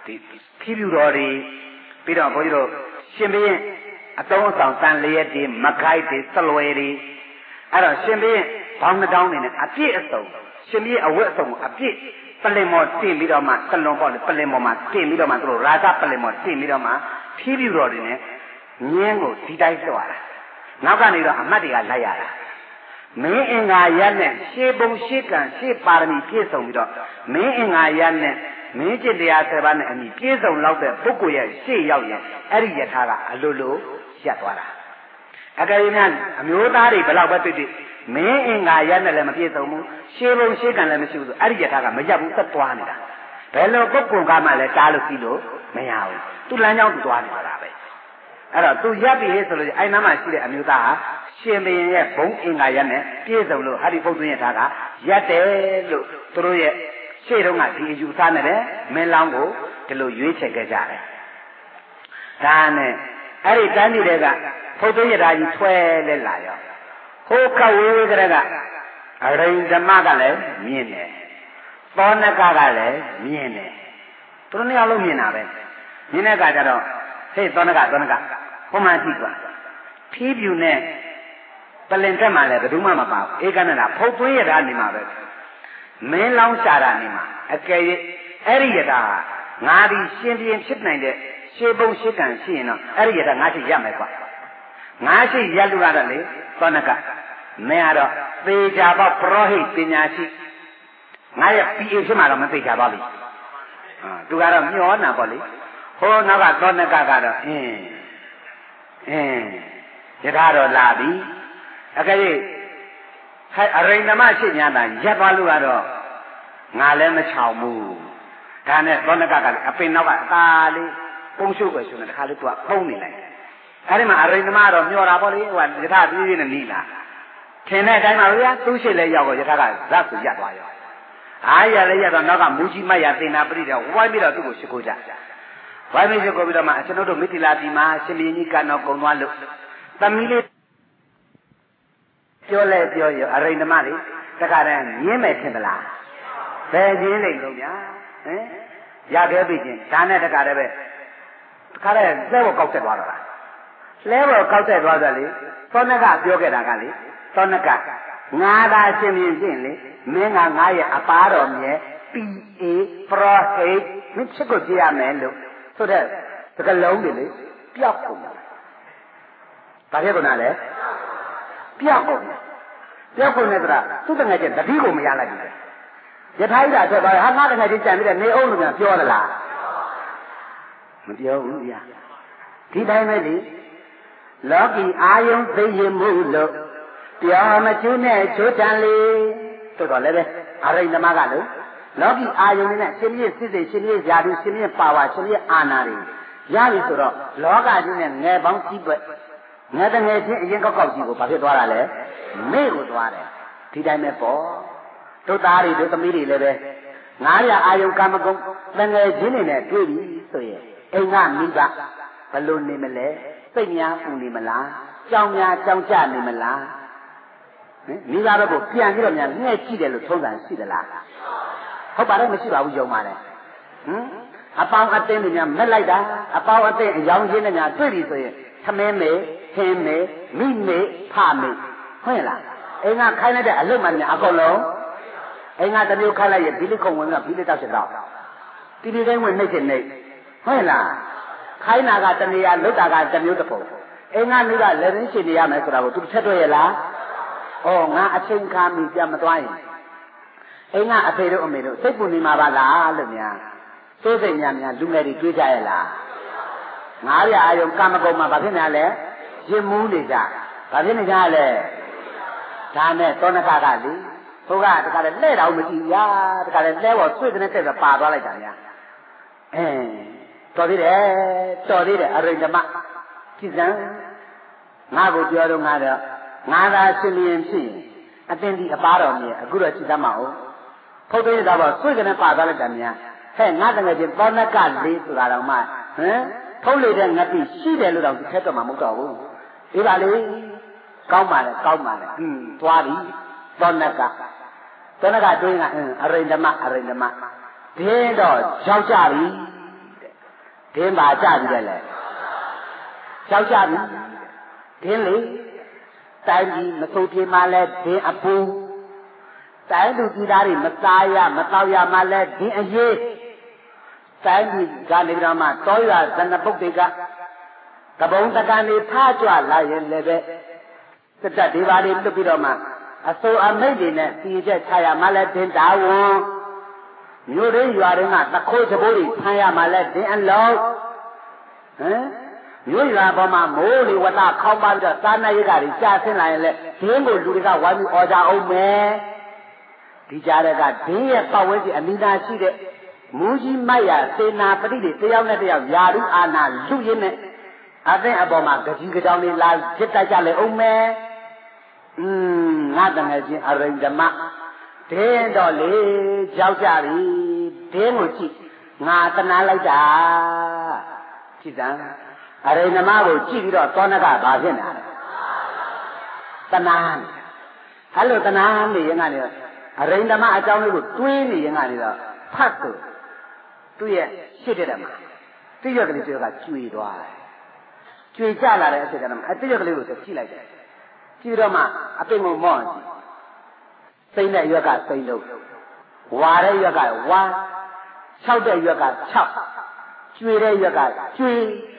ဖြည်းဖြူတော်တွေပြီးတော့ဘုန်းကြီးတို့ရှင်ဘုရင်အတုံးဆောင်တန်လျက်တွေမခိုက်တွေစလွယ်တွေအဲ့တော့ရှင်ဘုရင်ဘောင်းနှတောင်းနေနဲ့အပြည့်အစုံရှင်ဘုရင်အဝတ်အစုံအပြည့်ပလင်မော်တင်ပြီးတော့မှစလွန်ပေါ့လေပလင်မော်မှာတင်ပြီးတော့မှသူတို့ရာဇပလင်မော်တင်ပြီးတော့မှဖြည်းဖြူတော်တွေနဲ့မြင်းကိုဒီတိုင်းလွှတ်ရတာနောက်ကနေတော့အမတ်တွေကလိုက်ရတာမင်းအင်္ဂါရနဲ့ရှေးပုံရှေးကံရှေးပါရမီပြည့်စုံပြီးတော့မင်းအင်္ဂါရနဲ့မင်းကျင့်တရား7ပါးနဲ့အညီပြည့်စုံလောက်တဲ့ပုဂ္ဂိုလ်ရဲ့ရှေ့ရောက်ရင်အဲ့ဒီယထာကအလိုလိုရပ်သွားတာအကယ်၍များအမျိုးသားတွေဘယ်လောက်ပဲတွေ့တွေ့မင်းအင်္ဂါရနဲ့လည်းမပြည့်စုံဘူးရှေးပုံရှေးကံလည်းမရှိဘူးဆိုအဲ့ဒီယထာကမရပ်ဘူးသက်သွားနေတာဘယ်လိုပုဂ္ဂိုလ်ကမှလည်းတားလို့ပြီးလို့မရဘူးသူ့လမ်းကြောင်းသူသွားနေတာပဲအဲ့တော့သူရပ်ပြီဆိုလို့အဲ့နားမှာရှိတဲ့အမျိုးသားဟာရှင်ဘုရင်ရဲ့ဘုံအင်္ဂါရနဲ့ပြည့်စုံလို့ဟာဒီပုဂ္ဂိုလ်ရဲ့ထားကရပ်တယ်လို့သူတို့ရဲ့ရှေ့တုန်းကဒီအယူဆနဲ့လည်းမင်းလောင်းကိုဒီလိုရွေးချယ်ခဲ့ကြတယ်ဒါနဲ့အဲ့ဒီတန်းနေတဲ့ကဖုတ်သွင်းရတာကြီးထွဲလဲလာရောဟိုကဝေးဝေးကလေးကအရိန်ဓမ္မကလည်းမြင်တယ်သောနကကလည်းမြင်တယ်သူတို့နှစ်ယောက်လုံးမြင်တာပဲမြင်တဲ့အခါကျတော့ဟေးသောနကဟိုမှကြည့်သွားဖြည်းဖြူနဲ့ပလင်တက်မှလည်းဘယ်သူမှမပါဘူးဧကနန္ဒဖုတ်သွင်းရတာနေမှာပဲမင်းလောင်းရှာတာနေမှာအကယ်၍အဲ့ဒီရတာငါဒီရှင်ပြင်းဖြစ်နိုင်တဲ့ရှေးပုံရှေးကံရှိရင်တော့အဲ့ဒီရတာငါရှိရမယ်ကွာငါရှိရက်လူကတော့လေသောနကမင်းကတော့သေချာပေါ့ပရောဟိတ်ပညာရှိငါရဲ့ PA ဖြစ်မှာတော့မသေချာပါဘူးသူကတော့မျောနာပေါ့လေဟိုနောက်ကသောနကကတော့ယထာတော့လာပြီအကယ်၍အရိဏမရှိညာတာရက်သွားလို့ကတော့ငါလည်းမချောင်ဘူးဒါနဲ့သောနကကလည်းအပင်နောက်ကအသာလေးပုံရှုပ်ပဲရှင်တယ်တခါလေးသူကပုံနေလိုက်အဲဒီမှာအရိဏတော့မျောတာပေါ့လေဟိုကယထာပြေးပြေးနဲ့နီးလာထင်တဲ့အတိုင်းပါဗျာသူ့ရှိလဲရောက်တော့ယထာကဇတ်ဆိုရက်သွားရောအားရလည်းရက်တော့နောက်ကမူကြီးမတ်ရတင်နာပရိတော့ဝိုင်းပြီးတော့သူ့ကိုရှိခိုးကြဝိုင်းပြီးရှိခိုးပြီးတော့မှကျွန်တော်တို့မိတိလာပြည်မှာရှင်မင်းကြီးကံတော်ကုံသွားလို့သမီးလေးပြောလဲပြောရအရိဏမလေးတခါတည်းမြင်းမယ်ထင်ပလားဘယ်ချင်းလိမ့်လို့ညာရခဲ့ပြီချင်းဒါနဲ့တခါတည်းပဲတခါတည်းလဲဘောကောက်ဆက်သွားတော့လားလဲဘောကောက်ဆက်သွားတယ်လေသောနကပြောခဲ့တာကလေသောနကငါသာရှင်မြင်းချင်းလေမင်းကငါရဲ့အပါတော်မြဲ PA ပရောဟိတ်မင်းချစ်ကိုကြည့်ရမယ်လို့ဆိုတဲ့စကလုံးတွေလေပျောက်ကုန်တယ်ဘာဖြစ်ကုန်တာလဲပျောက်ကုန်တယ်ဆိုတာသူ့တငယ်ချင်းတတိကိုမရလိုက်ဘူးယထာဣဒာထွက်သွားဟာငါတငယ်ချင်းကြံပြီးတဲ့နေအောင်လို့များပြောသလားမပြောဘူးဗျာဒီတိုင်းပဲလေလောကီအာယုံသိရင်မှုလို့ပြောမချူးနဲ့ချိုးချံလေတို့တော့လည်းပဲအရိဏမကလို့လောကီအာယုံနဲ့ရှင်ပြည့်စစ်စစ်ရှင်ပြည့်ဇာတိရှင်ပြည့်ပါဝါရှင်ပြည့်အာနာတွေရပြီဆိုတော့လောကကြီးနဲ့ငယ်ပေါင်းကြီးပွက်ငယ်တငယ်ချင်းအရင်ကောက်ကြီးကိုဘာဖြစ်သွားတာလဲမေ့ကိုသွားတယ်ဒီတိုင်းပဲပေါ့တို့သားတွေတို့သမီးတွေလည်းပဲငါးရအာယုံကာမဂုဏ်တငယ်ချင်းတွေနဲ့တွေ့ပြီဆိုရင်အိမ်ကမိဘဘလို့နေမလဲစိတ်များပူနေမလားကြောင်များကြောင်ကြနေမလားမိဘဘက်ကိုပြန်ပြီးတော့များငှဲ့ကြည့်တယ်လို့ထုံးစံရှိသလားဟုတ်ပါတယ်မရှိပါဘူးယုံပါတယ်အပေါင်းအသင်းတွေများမက်လိုက်တာအပေါင်းအသင်းအယောင်ချင်းတွေများတွေ့ပြီဆိုရင်သမင်းမေဟင်းမေမိမေဖမေဟုတ်လားအိမ်ကခိုင်းလိုက်တဲ့အလုပ်မှများအကုန်လုံးအိမ်ကတမျိုးခိုင်းလိုက်ရင်ဘီလီခုံဝင်ကဘီလီတောက်ချက်တော့တီတီတိုင်းဝင်နှိမ့်ချင်နေဟုတ်လားခိုင်းတာကတနေရာလုတ်တာကတမျိုးတစ်ပုံအိမ်ကမိကလည်းရင်းရှင်နေရမယ်ဆိုတာကိုသူထက်တွေ့ရလားဩငါအချိန်ခါမိပြန်မသွားရင်အိမ်ကအဖေတို့အမေတို့စိတ်ပူနေမှာပါလားလို့များစိုးစိတ်များလူငယ်တွေတွေးကြရဲ့လားငါးရအာယုံကာမဂုဏ်မှာဘာဖြစ်နေလဲရင်မူးနေကြဘာဖြစ်နေကြလဲဒါနဲ့သောနကကလေဘုရားတခါလဲလှဲ့တော်မကြည့်ရတခါလဲလဲပေါ်ဆွေတဲ့နဲ့တက်ပါသွားလိုက်တာများတော်သေးတယ်အရိဏမကြည်စံငါကိုပြောတော့ငါသာရှင်လျင်ဖြစ်အသင်ဒီအပါတော်မြဲအခုတော့ကြည်သမ်းမအောင်ဖုတ်သေးတာပေါ့ဆွေတဲ့နဲ့ပါသွားလိုက်တာများဟဲ့ငါတကယ်ချင်းသောနကလေးဆိုတာတော့မှထုံးလေတဲ့ငါတိရှိတယ်လို့တော့ထက်တော့မှမဟုတ်တော့ဘူးဒီပါလေကောင်းပါလေသွားပြီသောနကတွင်းကအရိဏမဒင်းတော့ရောက်ကြပြီတင်းပါကြပြီလေကြောက်ကြပြီတင်းလေတိုင်းကြီးမစိုးပြေမှလဲတင်းအပူတိုင်းသူပြည်သားတွေမစားရမတော့ရမှလဲတင်းအရေးတိုင်းကြီးကနေပြီးတော့မှတောရွာဇနပုတ်တွေကကပုံတကန်တွေထားကြွလာရင်လည်းပဲစက်တက်ဒီပါတွေလွတ်ပြီးတော့မှအစိုးအမိတ်တွေနဲ့ပြည်ချက်ချရမှလဲတင်းတာဝန်မြို့ရင်းရွာရင်းကတခိုးသဘိုးတွေဖမ်းရမှလဲတင်းအလုံးဟမ်မြို့ရွာပေါ်မှာမိုးလေဝသခေါင်းပါပြီးတော့စားနပ်ရိက္ခာတွေကြာဆင်းလာရင်လဲဒင်းကိုလူတွေကဝိုင်းပြီးអော်ကြအောင်မယ်ဒီကြားတဲ့ကဒင်းရဲ့ပတ်ဝန်းကျင်အနိဒာရှိတဲ့မူကြီးမိုက်ရစေနာပရိတွေတယောက်နဲ့တယောက်ယာရုအာနာလူရင်းနဲ့အသင်းအပေါ်မှာကြကြီးကြောင်တွေလာရစ်တိုက်ကြလေအောင်မယ်ငါတငယ်ချင်းအရိန္ဒမဒင်းတော့လေကြောက်ကြပြီဒင်းကိုကြည့်ငါတနာလိုက်တာကြည့်စမ်းအရိဏမကိုကြည့်ပြီးတော့သောနကဘာဖြစ်နေလဲတဏှာအဲ့လိုတဏှာနေရင်ကနေတော့အရိဏမအကြောင်းလေးကိုတွေးနေရင်ကနေတော့ဖတ်သူသူ့ရဲ့ရှစ်တဲ့မှာတိရက်ကလေးတွေကကျွေသွားတယ်ကျွေကြလာတဲ့အချိန်ကမှအတိရက်ကလေးကိုကြည့်လိုက်တယ်ကြည့်တော့မှအပင်ကိုမော့ကြည့်စိမ့်တဲ့ရွက်ကစိမ့်လို့ဝါတဲ့ရွက်ကဝါ၆တဲ့ရွက်က၆ကျွေတဲ့ရွက်ကကျွေ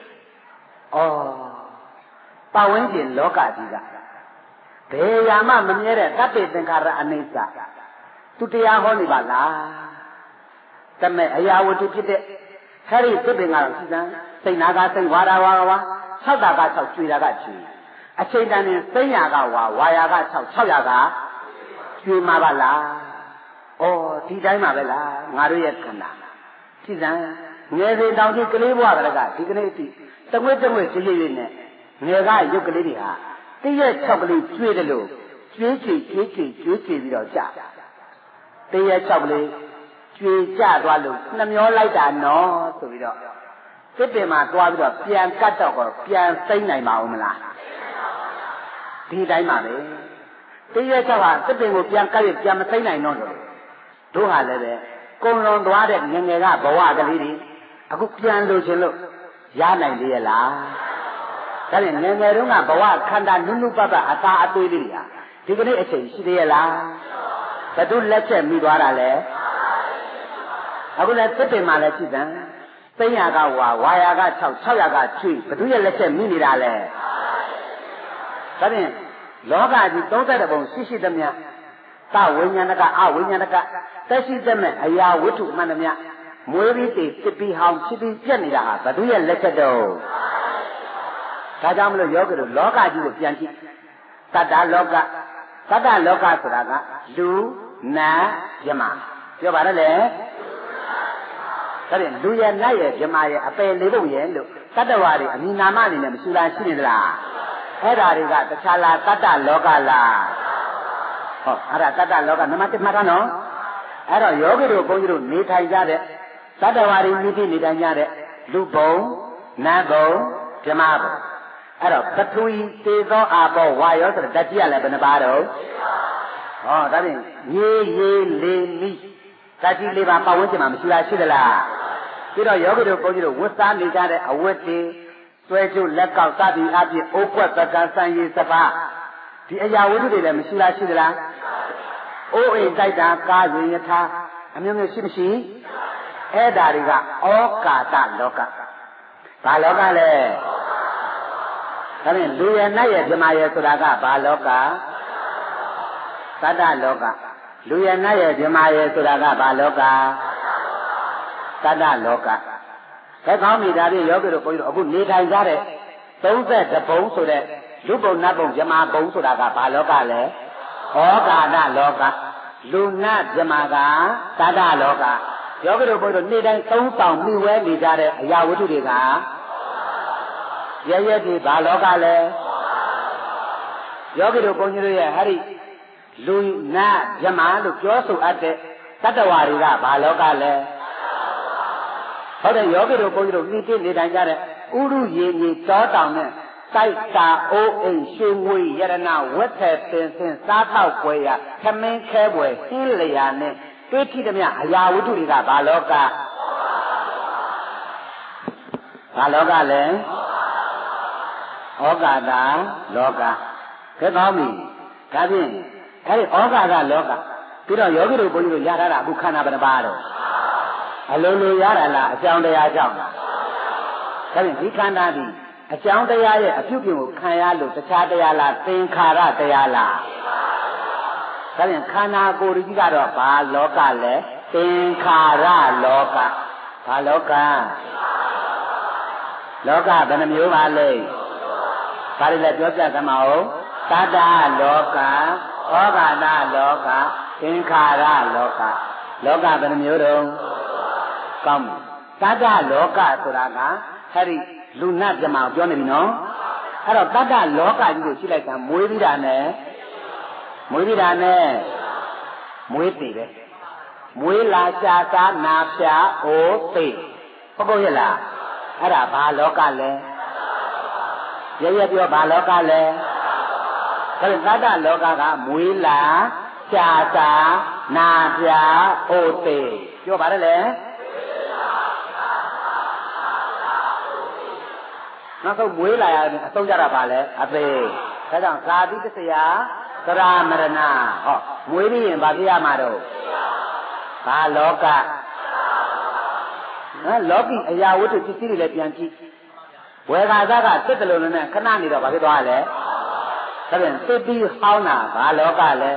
ပတ်ဝန်းကျင်လောကကြီးကဘယ်ရာမှမမြဲတဲ့တပ္ပေသင်္ခါရအနိစ္စသူတရားဟောနေပါလားတမဲ့အရာဝတ္ထုဖြစ်တဲ့ခရီးသစ်ပင်ကတော့စီစံစိတ်နာကစိတ်ဝါတာဝါ၆တာက၆ကျွေတာကကျွေအချိန်တန်ရင်စိတ်ရာကဝါရာက၆ရာကကျွေမှာပါလားဒီတိုင်းမှာပဲလားငါတို့ရဲ့ခန္ဓာစီစံငယ်စဉ်တောင်ကြီးကလေးဘဝကလေးကဒီကနေ့အထိတငွေ့ကြွေ့ရွေ့နဲ့ငယ်ကရုပ်ကလေးတွေဟာတရက်၆ကလေးကျွေးတယ်လို့ကျွေးချွေပြီးတော့ကြာတရက်၆ကလေးကျွေးကြသွားလို့နှမျောလိုက်တာနော်ဆိုပြီးတော့တစ်ပင်မှာသွားပြီးတော့ပြန်ကတ်တော့ပြန်သိမ့်နိုင်ပါဦးမလားဒီတိုင်းပါပဲတရက်၆ဟာတစ်ပင်ကိုပြန်ကတ်ရပြန်မသိမ့်နိုင်တော့လို့တို့ဟာလည်းပဲကုံလွန်သွားတဲ့ငငယ်ကဘဝကလေးတွေအခုပြန်လို့ခြင်းလို့ရနိုင်လေရဲ့လားဒါနဲ့ငယ်ငယ်တုန်းကဘဝခန္ဓာနုနုပပအသာအသွေးလေးတွေဟာဒီကနေ့အချိန်ရှိသေးရဲ့လားဘသူလက်ချက်မိသွားတာလဲအခုလည်းသစ်ပင်မှာလည်းကြည့်စမ်းသိန်းရာကဝါရာက6ရာကချွေဘသူရဲ့လက်ချက်မိနေတာလဲဒါဖြင့်လောကကြီး30ပုံရှိသမျှသဝိညာဏကအဝိညာဏကသက်ရှိသမဲ့အရာဝတ္ထုမှန်သမျှမွေးပြီးတည်ဖြစ်ပြီးဟောင်းဖြစ်ပြီးပြက်နေတာဟာဘသူရဲ့လက်ချက်တော့ဒါကြောင့်မလို့ယောဂီတို့လောကကြီးကိုပြန်ကြည့်တတ္တလောကဆိုတာကလူနာမြမပြောပါတော့လေဒါဖြင့်လူရဲ့နတ်ရဲ့မြမရဲ့အပယ်လေးပုံရဲ့လို့တတ္တဝါတွေအမိနာမအနေနဲ့မရှိလားရှိနေသလားအဲ့ဓာတွေကတခြားလားတတ္တလောကလားအဲ့ဒါတတ္တလောကနံပါတ်1မှတ်ထားနော်အဲ့တော့ယောဂီတို့ဘုန်းကြီးတို့နေထိုင်ကြတဲ့တတ္တဝါတွေမိတိနေထိုင်ကြတဲ့လူဘုံနတ်ဘုံမြမဘုံအဲ့တော့ပထဝီသေသောအာဘောဝါယောဆိုတဲ့ဓာတ်ကြီးကလည်းဘယ်နှပါတော့ဒါဖြင့်ရေလေမိဓာတ်ကြီး၄ပါးပတ်ဝန်းကျင်မှာမရှိလားရှိသလားပြီးတော့ယောဂီတို့ဘုန်းကြီးတို့ဝတ်စားနေကြတဲ့အဝတ်တွေဆွဲကျုပ်လက်ကောက်စသည်အပြင်အိုးကွက်ပကံဆံရည်စပါးဒီအရာဝတ္ထုတွေလည်းမရှိလားရှိသလားအိုးအိမ်တိုက်တာကားရင်ယထာအမျိုးမျိုးရှိမရှိအဲ့ဓာတွေကဩကာသလောကဘာလောကလဲဒါဖြင့်လူရနတ်ရဲ့ဗြဟ္မာရဲ့ဆိုတာကဘာလောကသတ္တလောကလူရနတ်ရဲ့ဗြဟ္မာရဲ့ဆိုတာကဘာလောကသတ္တလောကသက်ကောင်းမိသားစုယောဂီတို့ဘုန်းကြီးတို့အခုနေထိုင်ကြတဲ့32ဘုံဆိုတဲ့လူဘုံနတ်ဘုံဗြဟ္မာဘုံဆိုတာကဘာလောကလဲဩကာသလောကလူနတ်ဗြဟ္မာကသတ္တလောကယောဂီတို့ဘုန်းကြီးတို့နေ့တိုင်း3000မိဝဲနေကြတဲ့အရာဝတ္ထုတွေကရဒီဘာလောကလဲယောဂီတို့ဘုန်းကြီးတို့ရဲ့ဟာဒီလူနာဗြဟ္မာလို့ပြောဆိုအပ်တဲ့တတ္တဝါတွေကဘာလောကလဲဟုတ်တယ်ယောဂီတို့ဘုန်းကြီးတို့မိတိနေတိုင်းကြတဲ့ဥရုရေမြေတောတောင်နဲ့တိုက်တာအိုးအိမ်ရွှေငွေရတနာဝက်ထက်ပင်စင်စားတောက်ပွဲရခမင်းခဲပွဲဟင်းလျာနဲ့တွေးထိသမျှအရာဝတ္ထုတွေကဘာလောကဘာလောကလဲဩကာသလောကကဲကောင်းပြီဒါဖြင့်အဲ့ဒီဩကာသလောကပြီးတော့ယောဂီတို့ဘုန်းကြီးတို့ရထားတာအခုခန္ဓာဘယ်နှပါတော့အလိုလိုရတာလားအကြောင်းတရားကြောင့်လားဒါဖြင့်ဒီခန္ဓာဒီအကြောင်းတရားရဲ့အပြုပြင်ကိုခံရလို့တခြားတရားလားသင်္ခါရတရားလားဒါဖြင့်ခန္ဓာကိုယ်ကြီးကတော့ဘာလောကလဲသင်္ခါရလောကဘာလောကလောကဘယ်နှမျိုးပါလဲဘာတွေလဲပြောပြသမှာဟုတ်တတ္တလောကဩကာသလောကသင်္ခါရလောကလောကဘယ်နှမျိုးတုံးကောင်းပြီတတ္တလောကဆိုတာကအဲ့ဒီလူနတ်ပြမပြောနေပြီနော်အဲ့တော့တတ္တလောကကြီးကိုရှိလိုက်တာမွေးပြီးတာနဲ့မွေးပြီးတာနဲ့မွေးတည်ပဲမွေးလာရှားစားနာဖြာအိုးသိဟုတ်ပုံရလားအဲ့ဒါဘာလောကလဲရရပြောဘာလောကလဲဒါတတ္တလောကကမွေးလာရှားစားနာဖြာအိုးသိပြောပါတယ်လေနောက်ဆုံးမွေးလာရအဆုံးကြတာပါလေအသေးဒါကြောင့်ဇာတိတ္တရာသရမရဏဟောမွေးပြီးရင်ဘာဖြစ်ရမှာတော့ဘာလောကလောကီအရာဝတ္ထုပစ္စည်းတွေလည်းပြန်ကြည့်ဝေဃာသကတက်တယ်လို့လည်းခဏနေတော့ဘာဖြစ်သွားလဲဒါပြန်စစ်ပြီးဟောင်းတာဘာလောကလဲ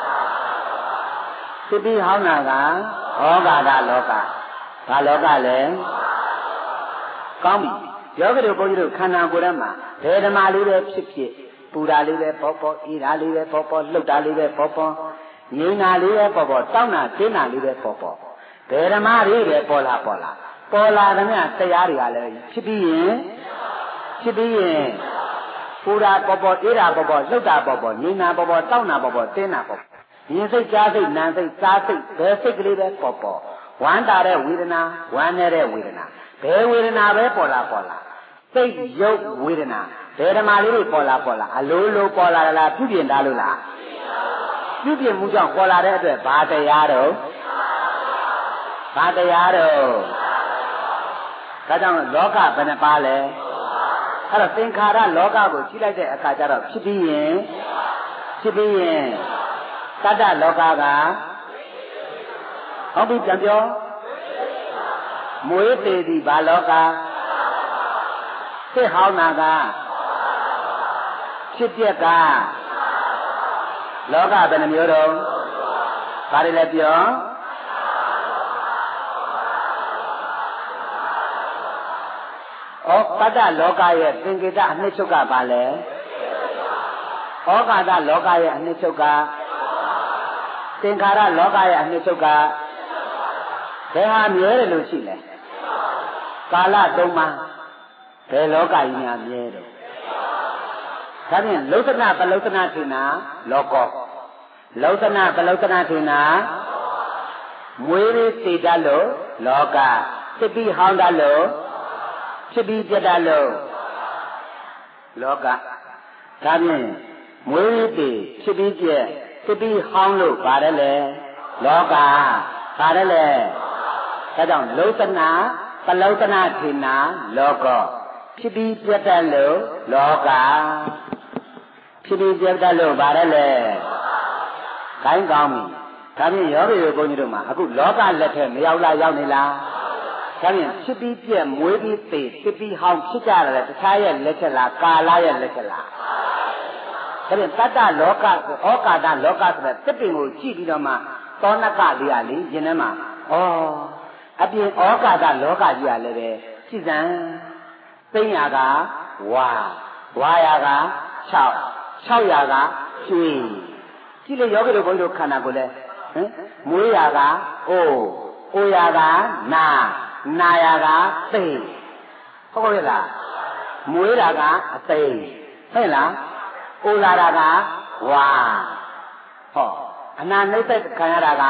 စစ်ပြီးဟောင်းတာကဩဃာတလောကဘာလောကလဲကောင်းပြီယောဂီတို့ဘုန်းကြီးတို့ခန္ဓာကိုယ်ထဲမှာဘယ်ဓမ္မလေးပဲဖြစ်ဖြစ်ပူတာလေးပဲပေါ်ပေါ်အေးတာလေးပဲပေါ်ပေါ်လှုပ်တာလေးပဲပေါ်ပေါ်ငြိမ်တာလေးပဲပေါ်ပေါ်တောင်းတာတင်းတာလေးပဲပေါ်ပေါ်ဘယ်ဓမ္မလေးပဲပေါ်လာပေါ်လာသမျှတရားတွေကလည်းဖြစ်ပြီးရင်ပူတာပေါ်ပေါ်အေးတာပေါ်ပေါ်လှုပ်တာပေါ်ပေါ်ငြိမ်တာပေါ်ပေါ်တောင်းတာပေါ်ပေါ်တင်းတာပေါ်ပေါ်မြင်စိတ်ကြားစိတ်နာစိတ်စားစိတ်ဘယ်စိတ်ကလေးပဲပေါ်ပေါ်ဝမ်းတာတဲ့ဝေဒနာဝမ်းနေတဲ့ဝေဒနာဘယ်ဝေဒနာပဲပေါ်လာစိတ်ရုပ်ဝေဒနာဘယ်ဓမ္မလေးတွေပေါ်လာအလိုလိုပေါ်လာလားပြုပြင်တာလို့လားပြုပြင်မှုကြောင့်ပေါ်လာတဲ့အတွက်ဘာတရားတော့ဒါကြောင့်လောကဘယ်နှပါလဲအဲ့တော့သင်္ခါရလောကကိုကြည့်လိုက်တဲ့အခါကျတော့ဖြစ်ပြီးရင်တတ္တလောကကဟုတ်ပြီပြန်ပြောမွေးသေးသည်ဘာလောကစစ်ဟောင်းနာကဖြစ်ပြက်ကလောကဘယ်နှမျိုးတော့ဘာတွေလဲပြောတတ္တလောကရဲ့သင်္ကေတအနှစ်ချုပ်ကဘာလဲဩဃာတလောကရဲ့အနှစ်ချုပ်ကသင်္ခါရလောကရဲ့အနှစ်ချုပ်ကဘယ်ဟာမြဲတယ်လို့ရှိလဲကာလသုံးပါးဘယ်လောကကြီးများမြဲတယ်ဒါဖြင့်လောကနာပလောကနာထေနာလောကောလောကနာပလောကနာထေနာမွေးပြီးသိတတ်လို့လောကဖြစ်ပြီးဟောင်းတတ်လို့ဖြစ်ပြီးပြတ်တတ်လို့လောကဒါဖြင့်မွေးပြီးဖြစ်ပြီးပြတ်ဖြစ်ပြီးဟောင်းလို့ပါတယ်လေလောကပါတယ်လေဒါကြောင့်လောကနာပလောကနာထေနာလောကောဖြစ်ပြီးပြတ်တတ်လို့လောကဖြစ်ပြီးပြတ်တတ်လို့ပါတယ်လေခိုင်းကောင်းပြီဒါဖြင့်ယောဂီတို့ဘုန်းကြီးတို့မှာအခုလောကလက်ထက်မရောက်လားရောက်နေလားဒါဖြင့်ဖြစ်ပြီးပြက်မွေးပြီးသေဖြစ်ပြီးဟောင်းဖြစ်ကြတယ်တခြားရဲ့လက်ချက်လားကာလရဲ့လက်ချက်လားဒါဖြင့်တတ္တလောကဩကာသလောကဆိုတဲ့တစ်ပင်ကိုကြည့်ပြီးတော့မှသောနကလေးရလေရင်ထဲမှာအပြင်ဩကာသလောကကြီးရလည်းပဲကြည်စံသိညာကဝါယာက6ရာကကျွေးကြည့်လေယောဂီတို့ဘုန်းကြီးတို့ခန္ဓာကိုယ်လဲမွေးရာကအိုရာကနာရာကသိဟုတ်ရဲ့လားမွေးတာကအသိဟုတ်လားအိုလာတာကဝါအနာနှိမ့်သက်ခံရတာက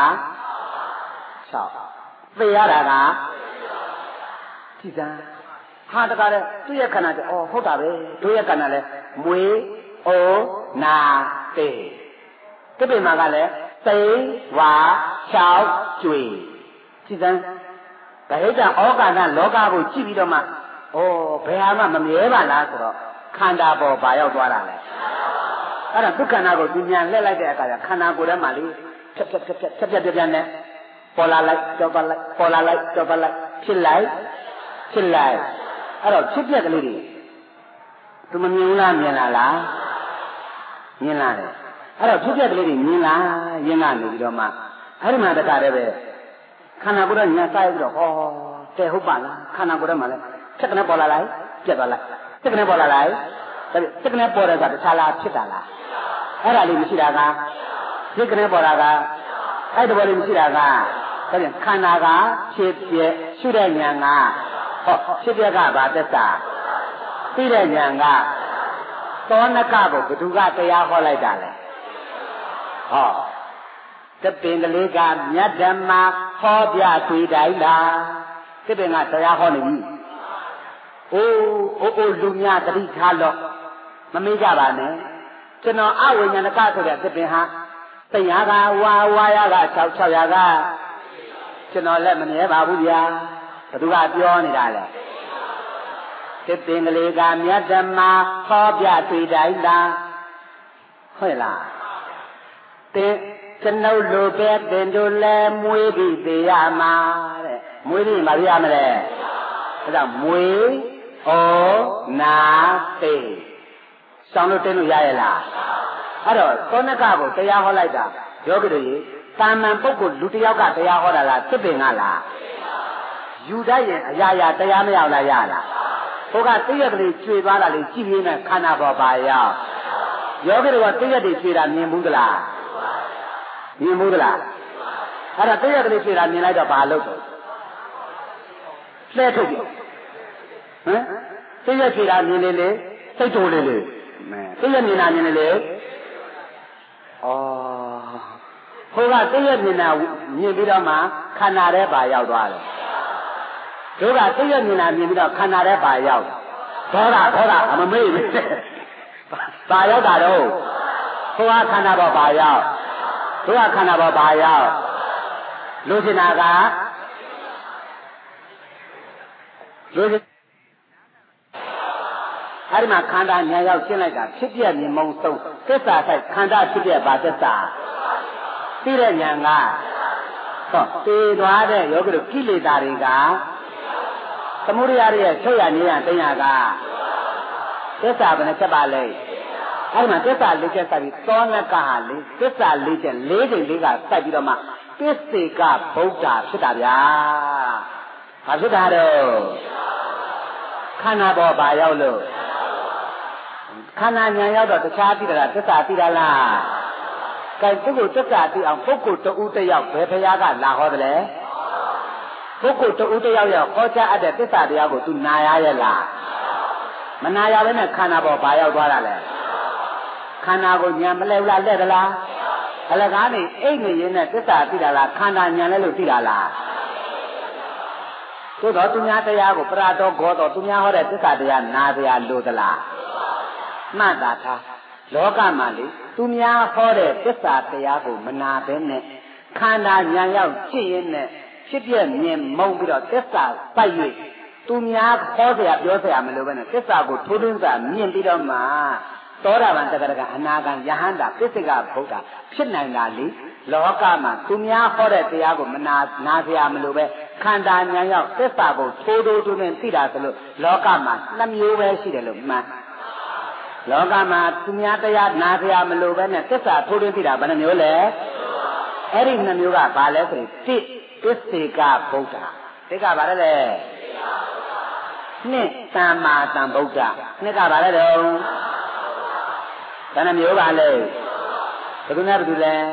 6သိရတာကကြည်စံဟာတကားလဲသူ့ရဲ့ခန္ဓာကျဟုတ်တာပဲတို့ရဲ့ခန္ဓာလဲမွေးအိုနာသိတပိမာကလည်းသိဝါ6ကျွေကြည်စံဗဟိတဩကာသလောကကိုကြည့်ပြီးတော့မှဘယ်ဟာမှမမြဲပါလားဆိုတော့ခန္ဓာပေါ်ဘာရောက်သွားတာလဲအဲ့ဒါဒုက္ခနာကိုသူညာလှည့်လိုက်တဲ့အခါကျခန္ဓာကိုယ်ထဲမှာလေဖြတ်နဲ့ပေါ်လာလိုက်ကြောက်ပါလိုက်ပေါ်လာလိုက်ကြောက်ပါလိုက်ဖြစ်လိုက်အဲ့တော့ဖြစ်ပြက်ကလေးတွေသူမမြင်လားမြင်လာလားမြင်လာတယ်အဲ့တော့ဖြစ်ပြက်ကလေးတွေမြင်လာရင်းကနေပြီးတော့မှအဲ့ဒီမှာတခါတည်းပဲခန္ဓာကိုယ်ကညာစားပြီးတော့တဲ့ဟုတ်ပါလားခန္ဓာကိုယ်ထဲမှာလဲဖြတ်ကနေပေါ်လာလိုက်ပြက်သွားလိုက်ဖြတ်ကနေပေါ်လာလိုက်ဖြတ်ကနေပေါ်တဲ့ကတခြားလားဖြစ်တာလားအဲ့ဒါလေးမရှိတာကဖြတ်ကနေပေါ်တာကအဲ့ဒီဘောလေးမရှိတာကဒါပြန်ခန္ဓာကဖြစ်ပြရှုတဲ့ဉာဏ်ကဖြစ်ပြကဘာသက်သာသိတဲ့ဉာဏ်ကသောနကကိုဘသူကတရားဟောလိုက်တာလဲတပင်ကလေးကမြတ်ဓမ္မဟောပြတွေ့တိုင်းလားတပင်ကတရားဟောနေပြီအိုးလူများတတိထားလို့မမေ့ကြပါနဲ့ကျွန်တော်အဝိညာဏကဆိုတဲ့တပင်ဟာတရားကဝါရက600ကကျွန်တော်လည်းမမြဲပါဘူးဗျာဘသူကပြောနေတာလဲတပင်ကလေးကမြတ်ဓမ္မဟောပြတွေ့တိုင်းလားဟုတ်လားကျွန်ုပ်လိုပဲတင်တို့လဲမွေးပြီးသေးရမှာတဲ့မွေးပြီးမရရမလဲအဲဒါမွေးဩနာသိစောင်းလို့တင်လို့ရရဲ့လားအဲ့တော့သောနကကိုတရားဟောလိုက်တာယောဂီတို့တာမန်ပုဂ္ဂိုလ်လူတစ်ယောက်ကတရားဟောတာလားသစ်ပင်ကလားယူတတ်ရင်အရာရာတရားမရောက်လားရလားဟိုကသိရကလေးကျွေသွားတာလေးကြည့်ရင်းနဲ့ခန္ဓာပေါ်ပါရောက်ယောဂီတို့ကသိရတွေကျွေတာမြင်ဘူးသလားမြင်ဘူးလားအဲ့ဒါသိရကလေးကျွေတာမြင်လိုက်တော့ဘာလုပ်တော့လှဲထုတ်ပြီသိရကျွေတာမြင်လေစိတ်တိုးလေသိရမြင်တာမြင်လေဟိုကသိရမြင်တာမြင်ပြီးတော့မှခန္ဓာထဲပါရောက်သွားတယ်တို့ကသိရမြင်တာမြင်ပြီးတော့ခန္ဓာထဲပါရောက်ဒေါသမမေ့ဘူးပါရောက်တာတော့ဟိုကခန္ဓာပေါ်ပါရောက်တို့ကခန္ဓာပေါ်ပါရောက်လူကျင်တာကလူကျင်အဲ့ဒီမှာခန္ဓာညာရောက်ရှင်းလိုက်တာဖြစ်ပြမြင်မုံဆုံးသစ္စာဆိုင်ခန္ဓာဖြစ်ပြပါသစ္စာသိတဲ့ဉာဏ်ကသေသွားတဲ့ယောဂီတို့ကိလေသာတွေကသမုဒိယရဲ့ချုပ်ရနေရသိညာကသစ္စာဘယ်နှချက်ပါလဲအဲ့ဒီမှာသစ္စာ၄ချက်စပြီးသောနကဟာလေသစ္စာ၄ချက်၄ချိန်၄ကစိုက်ပြီးတော့မှသစ္စေကဗုဒ္ဓဖြစ်တာဗျာဘာဖြစ်တာတော့ခန္ဓာပေါ်ဘာရောက်လို့ခန္ဓာဉာဏ်ရောက်တော့တခြားသိတာသစ္စာသိတာလားကဲပုဂ္ဂိုလ်သစ္စာသိအောင်ပုဂ္ဂိုလ်တဦးတယောက်ဘယ်ဘုရားကလာဟောတယ်လဲပုဂ္ဂိုလ်တဦးတယောက်ဟောကြားအပ်တဲ့သစ္စာတရားကိုသူနာရရဲ့လားမနာရဘဲနဲ့ခန္ဓာပေါ်ဘာရောက်သွားတာလဲခန္ဓာကိုဉာဏ်မလဲဘူးလားလက်သလားအလကားနေအိတ်နေရင်းနဲ့သစ္စာသိတာလားခန္ဓာဉာဏ်လဲလို့သိတာလားသို့တော့သူများတရားကိုပရတော်ဂောတော်သူများဟောတဲ့သစ္စာတရားနာစရာလိုသလားမှတ်တာထားလောကမှာလေသူများဟောတဲ့သစ္စာတရားကိုမနာဘဲနဲ့ခန္ဓာဉာဏ်ရောက်ဖြစ်ရင်းနဲ့ဖြစ်ပြမြင်မုံပြီးတော့သစ္စာပိုက်၍သူများဟောเสียပြောเสียမလို့ပဲနဲ့သစ္စာကိုထိုးထွင်းစွာမြင်ပြီးတော့မှသောတာပန်တက္ကရာအနာဂံယဟန္တာပစ္စကဗုဒ္ဓဖြစ်နိုင်တာလေလောကမှာသူများဟောတဲ့တရားကိုမနာเสียမလို့ပဲခန္ဓာဉာဏ်ရောက်သစ္စာကိုထိုးထွင်းသိတာဆိုလို့လောကမှာနှစ်မျိုးပဲရှိတယ်လို့မှန်လောကမှာသူများတရားနာเสียမလို့ပဲနဲ့သစ္စာထိုးထွင်းသိတာဘယ်နှမျိုးလဲအဲ့ဒီနှစ်မျိုးကဘာလဲဆိုရင်ပစ္စေကဗုဒ္ဓတိကဘာလဲလဲနှစ်သမ္မာသမ္ဗုဒ္ဓနှစ်ကဘာလဲတော့ဘယ်နှမျိုးပါလဲဘယ်သူနဲ့ဘယ်သူလဲ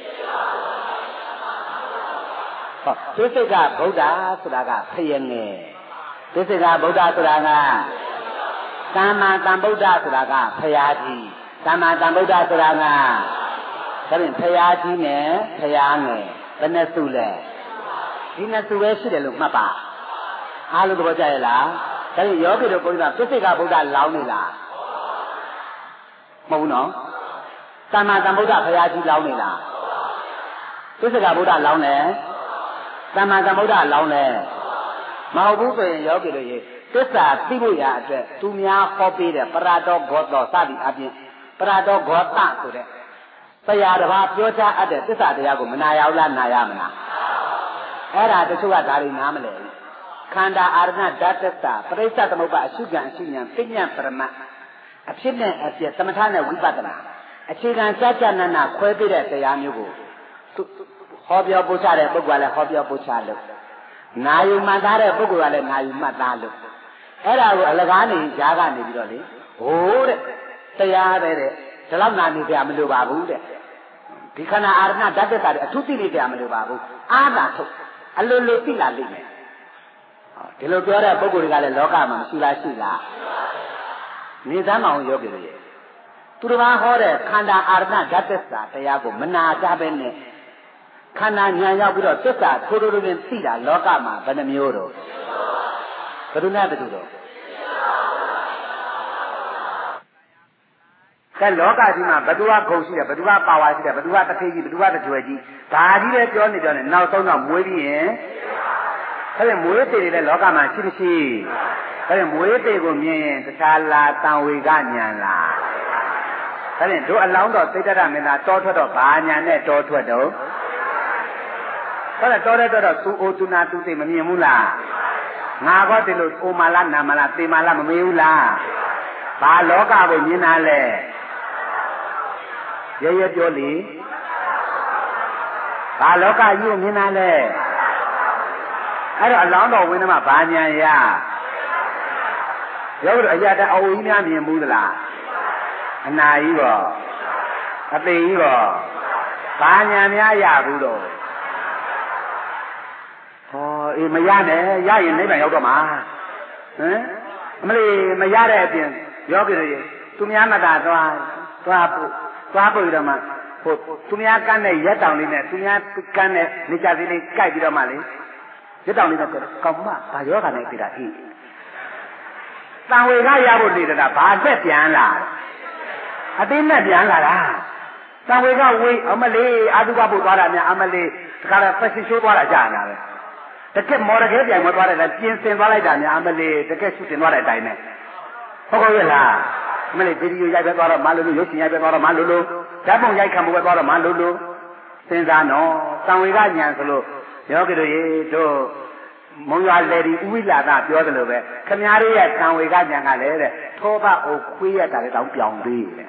ပစ္စေကဗုဒ္ဓဆိုတာကဖယငယ်ပစ္စေကဗုဒ္ဓဆိုတာကသမ္မာသမ္ဗုဒ္ဓဆိုတာကဖရာကြီးသမ္မာသမ္ဗုဒ္ဓဆိုတာကဒါဖြင့်ဖရာကြီးနဲ့ဖရာငယ်ဘယ်နှစုလဲဒီနှစ်စုပဲရှိတယ်လို့မှတ်ပါအားလုံးသဘောကျရဲ့လားဒါဖြင့်ယောဂီတို့ဘုရားပစ္စေကဗုဒ္ဓလောင်းနေလားမဟုတ်ဘူးနော်သမ္မာသမ္ဗုဒ္ဓဘုရားကြီးလောင်းနေလားပစ္စေကဗုဒ္ဓလောင်းတယ်သမ္မာသမ္ဗုဒ္ဓလောင်းတယ်မဟုတ်ဘူးဆိုရင်ယောဂီတို့ရေသစ္စာသိဖို့ရအတွက်သူများဟောပေးတဲ့ပရတောဂောတောစသည်အပြင်ပရတောဂောတဆိုတဲ့တရားတစ်ပါးပြောချအပ်တဲ့သစ္စာတရားကိုမနာရဘူးလားနာရမလားအဲ့ဒါတချို့ကဒါတွေနားမလဲဘူးခန္ဓာအာရဏဓာတ်သစ္စာပရိစ္ဆသမုပ္ပါအရှုခံအရှုဉာဏ်သိဉာဏ်ပရမတ်အဖြစ်နဲ့အပြည့်သမထနဲ့ဝိပဿနာအခြေခံစัจ jana နာခွဲပြတဲ့တရားမျိုးကိုဟောပြောပို့ချတဲ့ပုဂ္ဂိုလ်ကလည်းဟောပြောပို့ချလို့နာယူမှတ်သားတဲ့ပုဂ္ဂိုလ်ကလည်းနာယူမှတ်သားလို့အဲ့ဒါကိုအလကားနေကြားကနေပြီးတော့လေဟိုးတဲ့တရားတဲ့ဒီလောက်နာနေကြမလို့ပါဘူးတဲ့ဒီခန္ဓာအာရဏဓာတ်သစ္စာတွေအထူးသိနေကြမလို့ပါဘူးအာသာထုတ်အလိုလိုသိလာလိမ့်မယ်ဒီလိုပြောတဲ့ပုဂ္ဂိုလ်တွေကလည်းလောကမှာမရှိလားရှိလားနေသမ်းအောင်ယောဂီတွေသူတစ်ပါးဟောတဲ့ခန္ဓာအာရဏဓာတ်သစ္စာတရားကိုမနာကြပဲနဲ့ခန္ဓာဉာဏ်ရောက်ပြီးတော့သစ္စာထိုးထိုးတွင်သိတာလောကမှာဘယ်နှမျိုးတော့ဘယ်သူနဲ့ဘယ်သူတော့ကဲလောကကြီးမှာဘယ်သူကဂုဏ်ရှိတယ်ဘယ်သူကပါဝါရှိတယ်ဘယ်သူကတစ်ထေးကြီးဘယ်သူကတစ်ကြွယ်ကြီးဒါကြီးလည်းပြောနေနောက်ဆုံးတော့မွေးပြီးရင်အဲ့ဒီမွေးတေတွေလည်းလောကမှာရှိမရှိအဲ့ဒီမွေးတေကိုမြင်ရင်တခြားလားတန်ဝေကဉာဏ်လားအဲ့ဒီတို့အလောင်းတော်သိတ္တရမင်းသားတောထွက်တော့ဘာဉာဏ်နဲ့တောထွက်တော့ဟုတ်တယ်တောတဲ့တော့သူအိုသူနာသူသိမမြင်ဘူးလားငါကောဒီလိုအိုမာလားနာမလားသိမာလားမမေးဘူးလားဘာလောကကိုမြင်တာလဲရဲရဲပြောလေဘာလောကကြီးကိုမြင်တာလဲအဲ့တော့အလောင်းတော်ဝင်းထဲမှာဘာညာရရောက်လို့အရာတအဝကြီးများမြင်ဘူးသလားအနာကြီးရောအသေးကြီးရောဘာညာများရဘူးတော့ဟောအေးမရနဲ့ရရင်နိဗ္ဗာန်ရောက်တော့မှာဟမ်အမလေးမရတဲ့အပြင်ယောဂီတွေသူများမတာသွားပို့တော့မှဟိုသူများကန်းတဲ့ရက်တောင်လေးနဲ့သူများကန်းတဲ့နေကြသေးလေးကြိုက်ပြီးတော့မှလေရက်တောင်လေးနဲ့ကောင်းမဘာယောဂနဲ့ပြတာအေးတန်ဝေကရဖို့နေတာဘာသက်ပြန်လာအသိနဲ့ပြန်လာတာတန်ဝေကဝေးအမလေးအာသုဘဖို့သွားတာများအမလေးတခါတော့ဖက်ရှင်ရှိုးသွားတာကြာနေတာပဲတကက်မော်ရခဲပြန်မသွားတဲ့လားကျင်းစင်သွားလိုက်တာများအမလေးတကက်ရှုတင်သွားတဲ့အတိုင်းပဲဟုတ်ကောရဲ့လားအမလေးဗီဒီယိုရိုက်ပဲသွားတော့မလို့ရုပ်ရှင်ရိုက်ပဲသွားတော့မလို့ဓာတ်ပုံရိုက်ခံမှုပဲသွားတော့မလို့စဉ်းစားနော်တန်ဝေကညာဆိုလို့ယောဂီတို့ရေတို့မုံရွာလေဒီဥဝိလာဒပြောတယ်လို့ပဲခမည်းတော်ရဲ့တန်ဝေကညာကလည်းတဲ့ထောပအိုခွေးရတာလည်းတောင်းပြောင်းပေးတယ်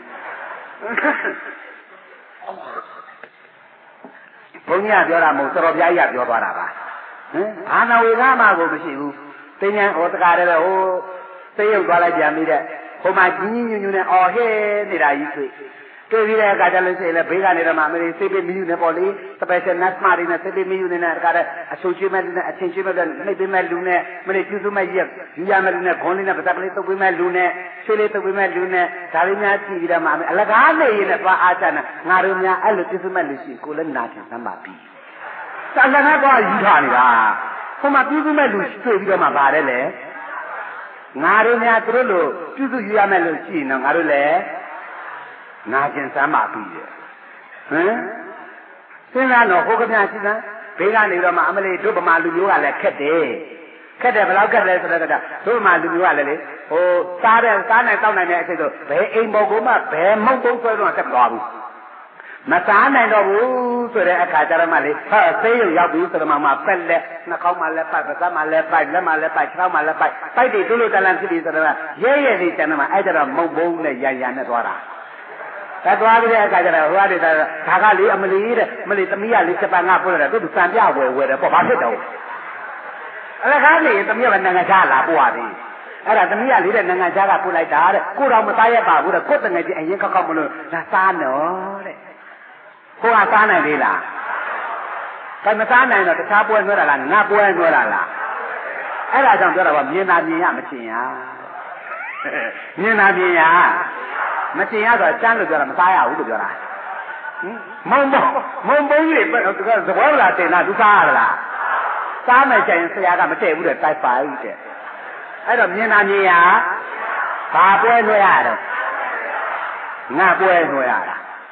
ဘုန်းကြီးကပြောတာမဟုတ်သတော်ပြားကြီးကပြောသွားတာပါဟင်အာနာဝေကမှာကိုမရှိဘူးတင်းညာဟောတကားတယ်ဟိုသိရုပ်သွားလိုက်ပြန်ပြီးတဲ့ဟိုမှာကြီးကြီးညူညူနဲ့အော်ဟဲနေတာကြီးတွေ့ပြီးတဲ့အခါကျလို့ရှိရင်လည်းဘေးကနေတော့မှမင်းစိတ်ပိမီယူနေပေါ့လေ special nut မာတွေနဲ့စိတ်ပိမီယူနေတဲ့အခါတဲ့အဆူချွေးမဲ့လူနဲ့အချင်းချွေးမဲ့နှိပ်ပေးမဲ့လူနဲ့မင်းကျူးစုမဲ့ကြီးယူရမဲ့လူနဲ့ခွန်လေးနဲ့ပစပ်ကလေးတုပ်ပေးမဲ့လူနဲ့ချွေးလေးတုပ်ပေးမဲ့လူနဲ့ဒါလေးများကြည့်ပြီးတော့မှအလကားနေရင်လည်းသွားအားချနဲ့ငါတို့များအဲ့လိုကျူးစုမဲ့လူရှိကိုလည်းနာကျင်သမ်းပါပြီတန်ခါတော့ယူထားနေတာဟိုမှာကျူးစုမဲ့လူတွေ့ပြီးတော့မှပါတယ်လေငါတို့များသူတို့လိုကျူးစုယူရမဲ့လူရှိရင်တော့ငါတို့လည်းနာကျင်စမ်းပါပြီတဲ့ဟမ်စဉ်းစားတော့ဟိုကပြရှိသမ်းဘေးကနေတော့မှအမလေးတို့ဗမာလူမျိုးကလည်းခက်တယ်ဘယ်လောက်ခက်လဲဆိုတော့တို့ဗမာလူမျိုးကလည်းလေဟိုစားနိုင်တောက်နိုင်တဲ့အချိန်ဆိုဘယ်အိမ်ပေါ်ကမှဘယ်မုံပုံးဆွဲတော့တက်မသွားဘူးမစားနိုင်တော့ဘူးဆိုတဲ့အခါကျတော့မှလေဟာဆေးရုံရောက်ပြီဆိုတော့မှပက်လက်နှာခေါင်းမှလည်းပိုက်ပါးစပ်မှလည်းပိုက်လက်မှလည်းပိုက်ခြေထောက်မှလည်းပိုက်တွေတူလို့တလန့်ဖြစ်ပြီဆိုတော့ရဲလေးတန်းတော့မှအဲ့ကျတော့မုံပုံးနဲ့ရန်နဲ့သွားတာဒါသွားပြီးတဲ့အခါကျတော့ဟိုကနေဒါကလေအမလီတဲ့မလီသမီးကလေစပန်ကပို့လာတယ်သူစံပြဝယ်တယ်ပေါ့ဘာဖြစ်တော့အလကားနေသမီးကနိုင်ငံခြားလာပို့ရသေးအဲ့ဒါသမီးကလေတဲ့နိုင်ငံခြားကပို့လိုက်တာတဲ့ကိုတော့မသားရပါဘူးတဲ့ကိုတငယ်ချင်းအရင်ခောက်မလို့ဒါစားနော်တဲ့ကိုကစားနိုင်သေးလားဒါမစားနိုင်တော့တခြားပွဲနှွဲတာလားငါပွဲနှွဲတာလားအဲ့ဒါကြောင့်ပြောတာကမြင်တာမြင်ရမချင်ရမြင်တာမြင်ရမတင်ရတော့ကျမ်းလို့ပြောတာမစားရဘူးလို့ပြောတာမုံပုံးကြီးတွေသဘောလာတင်တာသူစားရလားစားမယ်ချိန်ဆရာကမတည့်ဘူးတဲ့တိုက်ပါကြီးတဲ့အဲ့တော့မြင်တာမြင်ရဘာပွဲနှွဲရတော့ငါပွဲနှွဲရတာဟ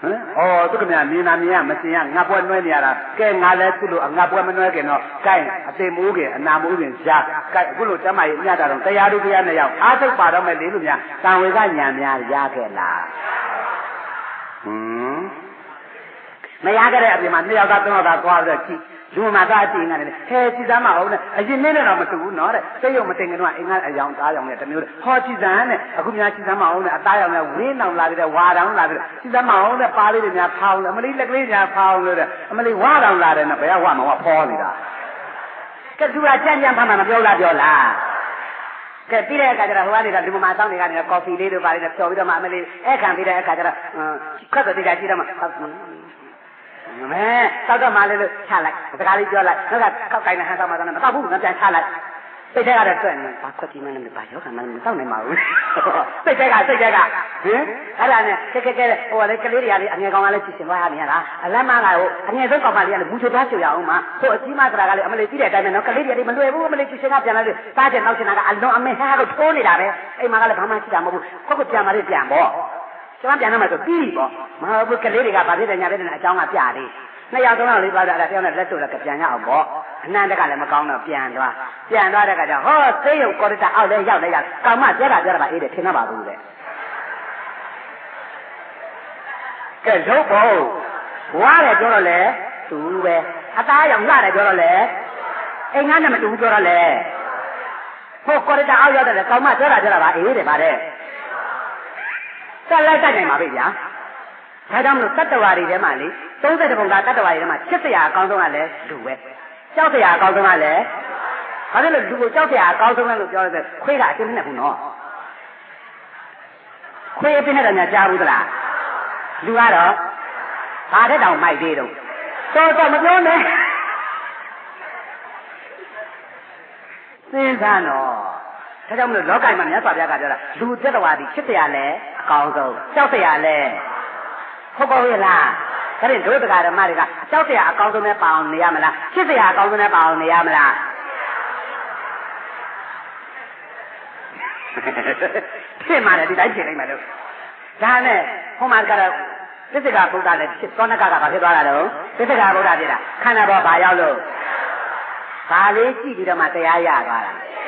哦，这个咩？你那咩没这样，俺不弄你啦，该俺来做了，俺不没弄给喏，该对木给，拿木给下，该不如这么人家种，这样都这样那样，他就把他们领路面，单位干年面压给啦，没压给了，别嘛，你要他等到他多少去。如果嘛他进来呢，嘿，其实嘛好呢，而且那那么多孬的，这有么定的话，应该养大养的，真的。好，其实呢，我们其实嘛好呢，大养的，为能来的，挖上来的，其实嘛好呢，把里人家抛了，我们里那个人家抛了的，我们里挖上来的，那不要挖嘛，我抛你的。这主要讲讲他们表达表达。这别的感觉的，后来的，你们马上的感觉，咖啡的都把那个漂的嘛，我们里爱看别的感觉的，可是这家记得嘛。没，到这马来了，下来，这家里叫来，那个搞改呢，还到马上那大步那边下来，这家的转呢，把国际嘛那么把小看嘛上来嘛，这家，好了呢，这我来这里呀，你讲完了几千块下面啦，来嘛来哦，你这搞嘛的，不就多少要嘛，我起码这个我们来这里在那这里的，我们来我们来几千块钱了，大家闹起那个，俺弄俺们还个拖你啦呗，哎妈个来帮忙去干嘛不？这个干嘛的干不？这帮变那么多比不，嘛不跟你个把这人家的人讲嘛变的，那要多少里边的这样的来做了个变样不？那这个人们讲了变对吧？变到这个叫哦，只有搞的在奥来要来呀，干嘛这个吧，也得听他把路的。这肉包，我来做了嘞，对呗？大洋我来做了嘞，哎，俺那么做了嘞，我搞的在奥要的干嘛这个吧，也得把的。再来再来嘛别讲，他咱们3多里的嘛哩，30的公家3多里的嘛，70呀高中啊来路哎，90呀高中啊来，好的了，如果90呀高中啊路叫的，亏了就是那不孬，亏变那人家家务的啦，路啊了，他这当卖的喽，说怎么说呢？真惨哦。他讲我们老干嘛？人家说别个叫了，路这的话的70呀来高中，90呀来，好高位啦。可能都这个的嘛的个，90呀高中的帮你呀么啦，70呀高中的帮你呀么啦。这嘛的，你来钱了没有？然后呢，我们这个这是个不大的，刚才把这多少喽？这是个不大的了，看到不？把药喽，把你记住的嘛，这样呀，吧。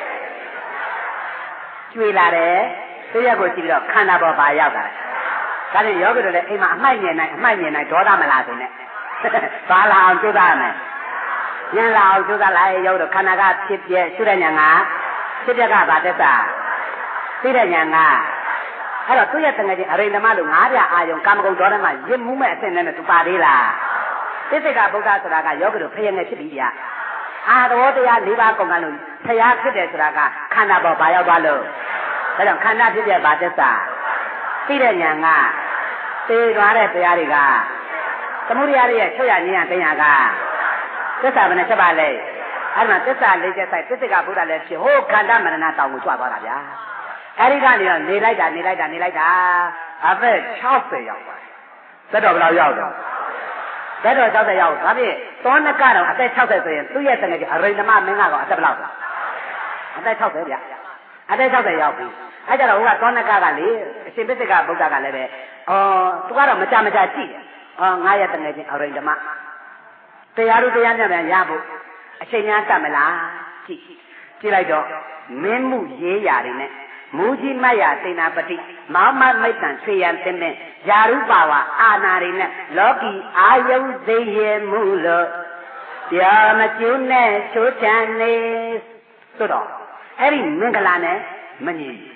追来的，这也过去了，看到不把药的，但是有个人呢，哎妈，买年来，多大么拉的呢？把老就大呢，人老就大来有的看那个贴贴，就在人啊，贴贴个把这啥，对的人啊，还有对呀，等个的，人他妈都拿着啊用，干么工作的嘛，也没买现在的都把的啦，这个不干是那个有个人培养的去理呀。啊，我这样你把公干路，他也去的是那个，看到不把药抓了，他讲看到这边把这啥，对的人啊，对哪里这样的个，怎么样的，这样你样这样个，这啥不能吃吧嘞？哎嘛，这啥嘞？这个不得嘞，是好看到么那到我抓到大家，哎你看你来着，啊不巧死要吧，这找不到药的。这个交代要，他们多那干了，在超市这都也是那个，人他妈没那个，这不老实，在超市里，在超市要不，叫了我多那干干哩，是不是个不干干来的？哦，多少没加记，我也等那个人他妈，这样都这样那边也不，谁家怎么啦？记来着，面目也哑的呢。目前买呀，在那不的，妈妈没当虽然等等，假如把话阿那里呢，老给阿有这些木了，要么就呢，就讲呢，知道？哎，你那个啦呢，没你，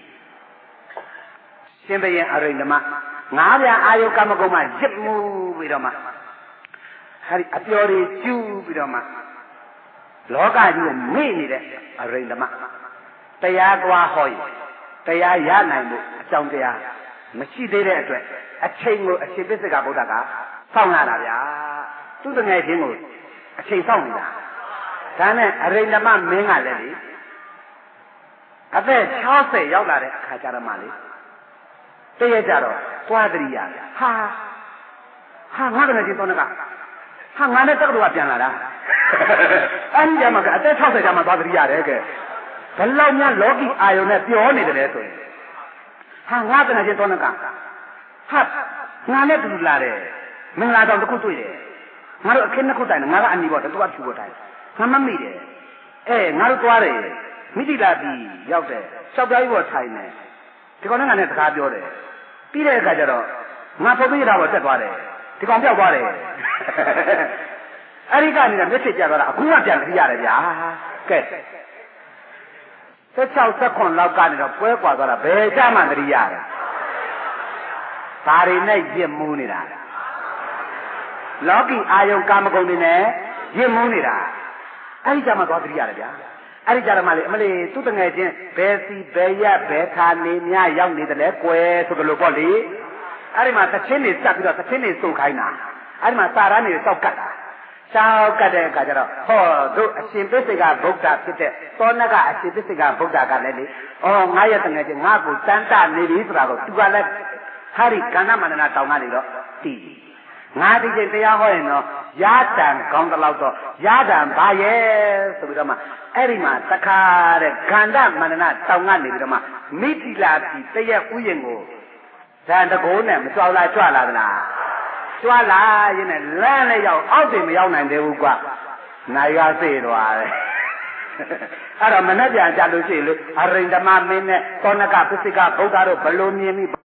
现在人阿人的嘛，俺家阿有干么个嘛，一木为了嘛，还阿表的就为了嘛，老家就没你的阿人的嘛，这样多好耶。တရားရနိုင်မှုအကြောင်းတရားမရှိသေးတဲ့အတွက်အချိန်ကိုအရှင်ပစ္စကဗုဒ္ဓကစောင့်ရတာဗျာသူတငယ်ချင်းကိုအချိန်စောင့်နေတာဒါနဲ့အရိန္ဒမမင်းကလည်းလေအသက်60ရောက်လာတဲ့အခါကျတော့မှလေတည့်ရကြတော့သွားတရိယာဟာငါတငယ်ချင်းတော့ကဟာငါနဲ့တက္ကသိုလ်ကပြန်လာတာအဲ့ဒီကျမှကအသက်60ကျမှသွားတရိယာတယ်ကဲဘယ်လောက်များလောကီအာယုန်နဲ့ပြောနေတယ်လဲဆိုရင်ဟာငါတနာချင်းတော်နကဟာငါနဲ့တူလာတယ်မင်္ဂလာဆောင်တစ်ခုတွေ့တယ်ငါတို့အခင်းနှစ်ခုတိုင်ငါကအနီပေါ်တူကဖြူပေါ်တိုင်ငါမမိတယ်ငါတို့သွားတယ်မိတိလာပြီရောက်တယ်လျှောက်ပြားကြီးပေါ်ထိုင်တယ်ဒီကောင်နဲ့ငါနဲ့စကားပြောတယ်ပြီးတဲ့အခါကျတော့ငါဖုတ်ပြတာပေါ်တက်သွားတယ်ဒီကောင်ပြောက်သွားတယ်အဲ့ဒီကနေမျက်စိပြသွားတာအခုမှပြန်ကြည့်ရတယ်ဗျာကဲ16 17လောက်ကနေတော့ပွဲကွာသွားတာဘယ်ကြမှသတိရတယ်ဘာတွေနဲ့ရစ်မူးနေတာလောကီအာယုံကာမဂုဏ်တွေနဲ့ရစ်မူးနေတာအဲ့ဒီကြမှာသွားသတိရတယ်ဗျာအဲ့ဒီကြတော့မှလေအမလေးသူ့တငယ်ချင်းဘယ်စီဘယ်ရက်ဘယ်ခါနေများရောက်နေတယ်လဲကွယ်ဆိုကြလို့ပေါ့လေအဲ့ဒီမှာသချင်းတွေစပ်ပြီးတော့သချင်းတွေစုခိုင်းတာအဲ့ဒီမှာစာရန်တွေစောက်ကတ်တာစောက်ကတ်တဲ့အခါကျတော့ဟောတို့အရှင်ပစ္စေကဗုဒ္ဓဖြစ်တဲ့သောနကအရှင်ပစ္စေကဗုဒ္ဓကလည်းလေငါရဲ့တငယ်ချင်းငါ့ကိုတန်တနေပြီဆိုတာကိုသူကလည်းဟာဒီကန္နမန္တနာတောင်းကနေတော့တီးငါဒီချိန်တရားဟောရင်တော့ရတန်ကောင်းတလောက်တော့ရတန်ပါရဲ့ဆိုပြီးတော့မှအဲ့ဒီမှာတခါတဲ့ခန္ဓာမန္တနာတောင်းကနေပြီးတော့မှမိတိလာပြီတရက်ဥယျင်ကိုဇန်တကိုးနဲ့မကြောက်လာကြွလာသလားကြွလာရင်လည်းလမ်းနဲ့ရောက်အောက်တင်မရောက်နိုင်သေးဘူးကွာနိုင်ရစေသွားတယ်အဲ့တော့မနဲ့ပြန်ကြလို့ရှိရင်လေအရိန္ဒမမင်းနဲ့သောနကပစ္စိကဗုဒ္ဓတို့ဘလို့မြင်ပြီ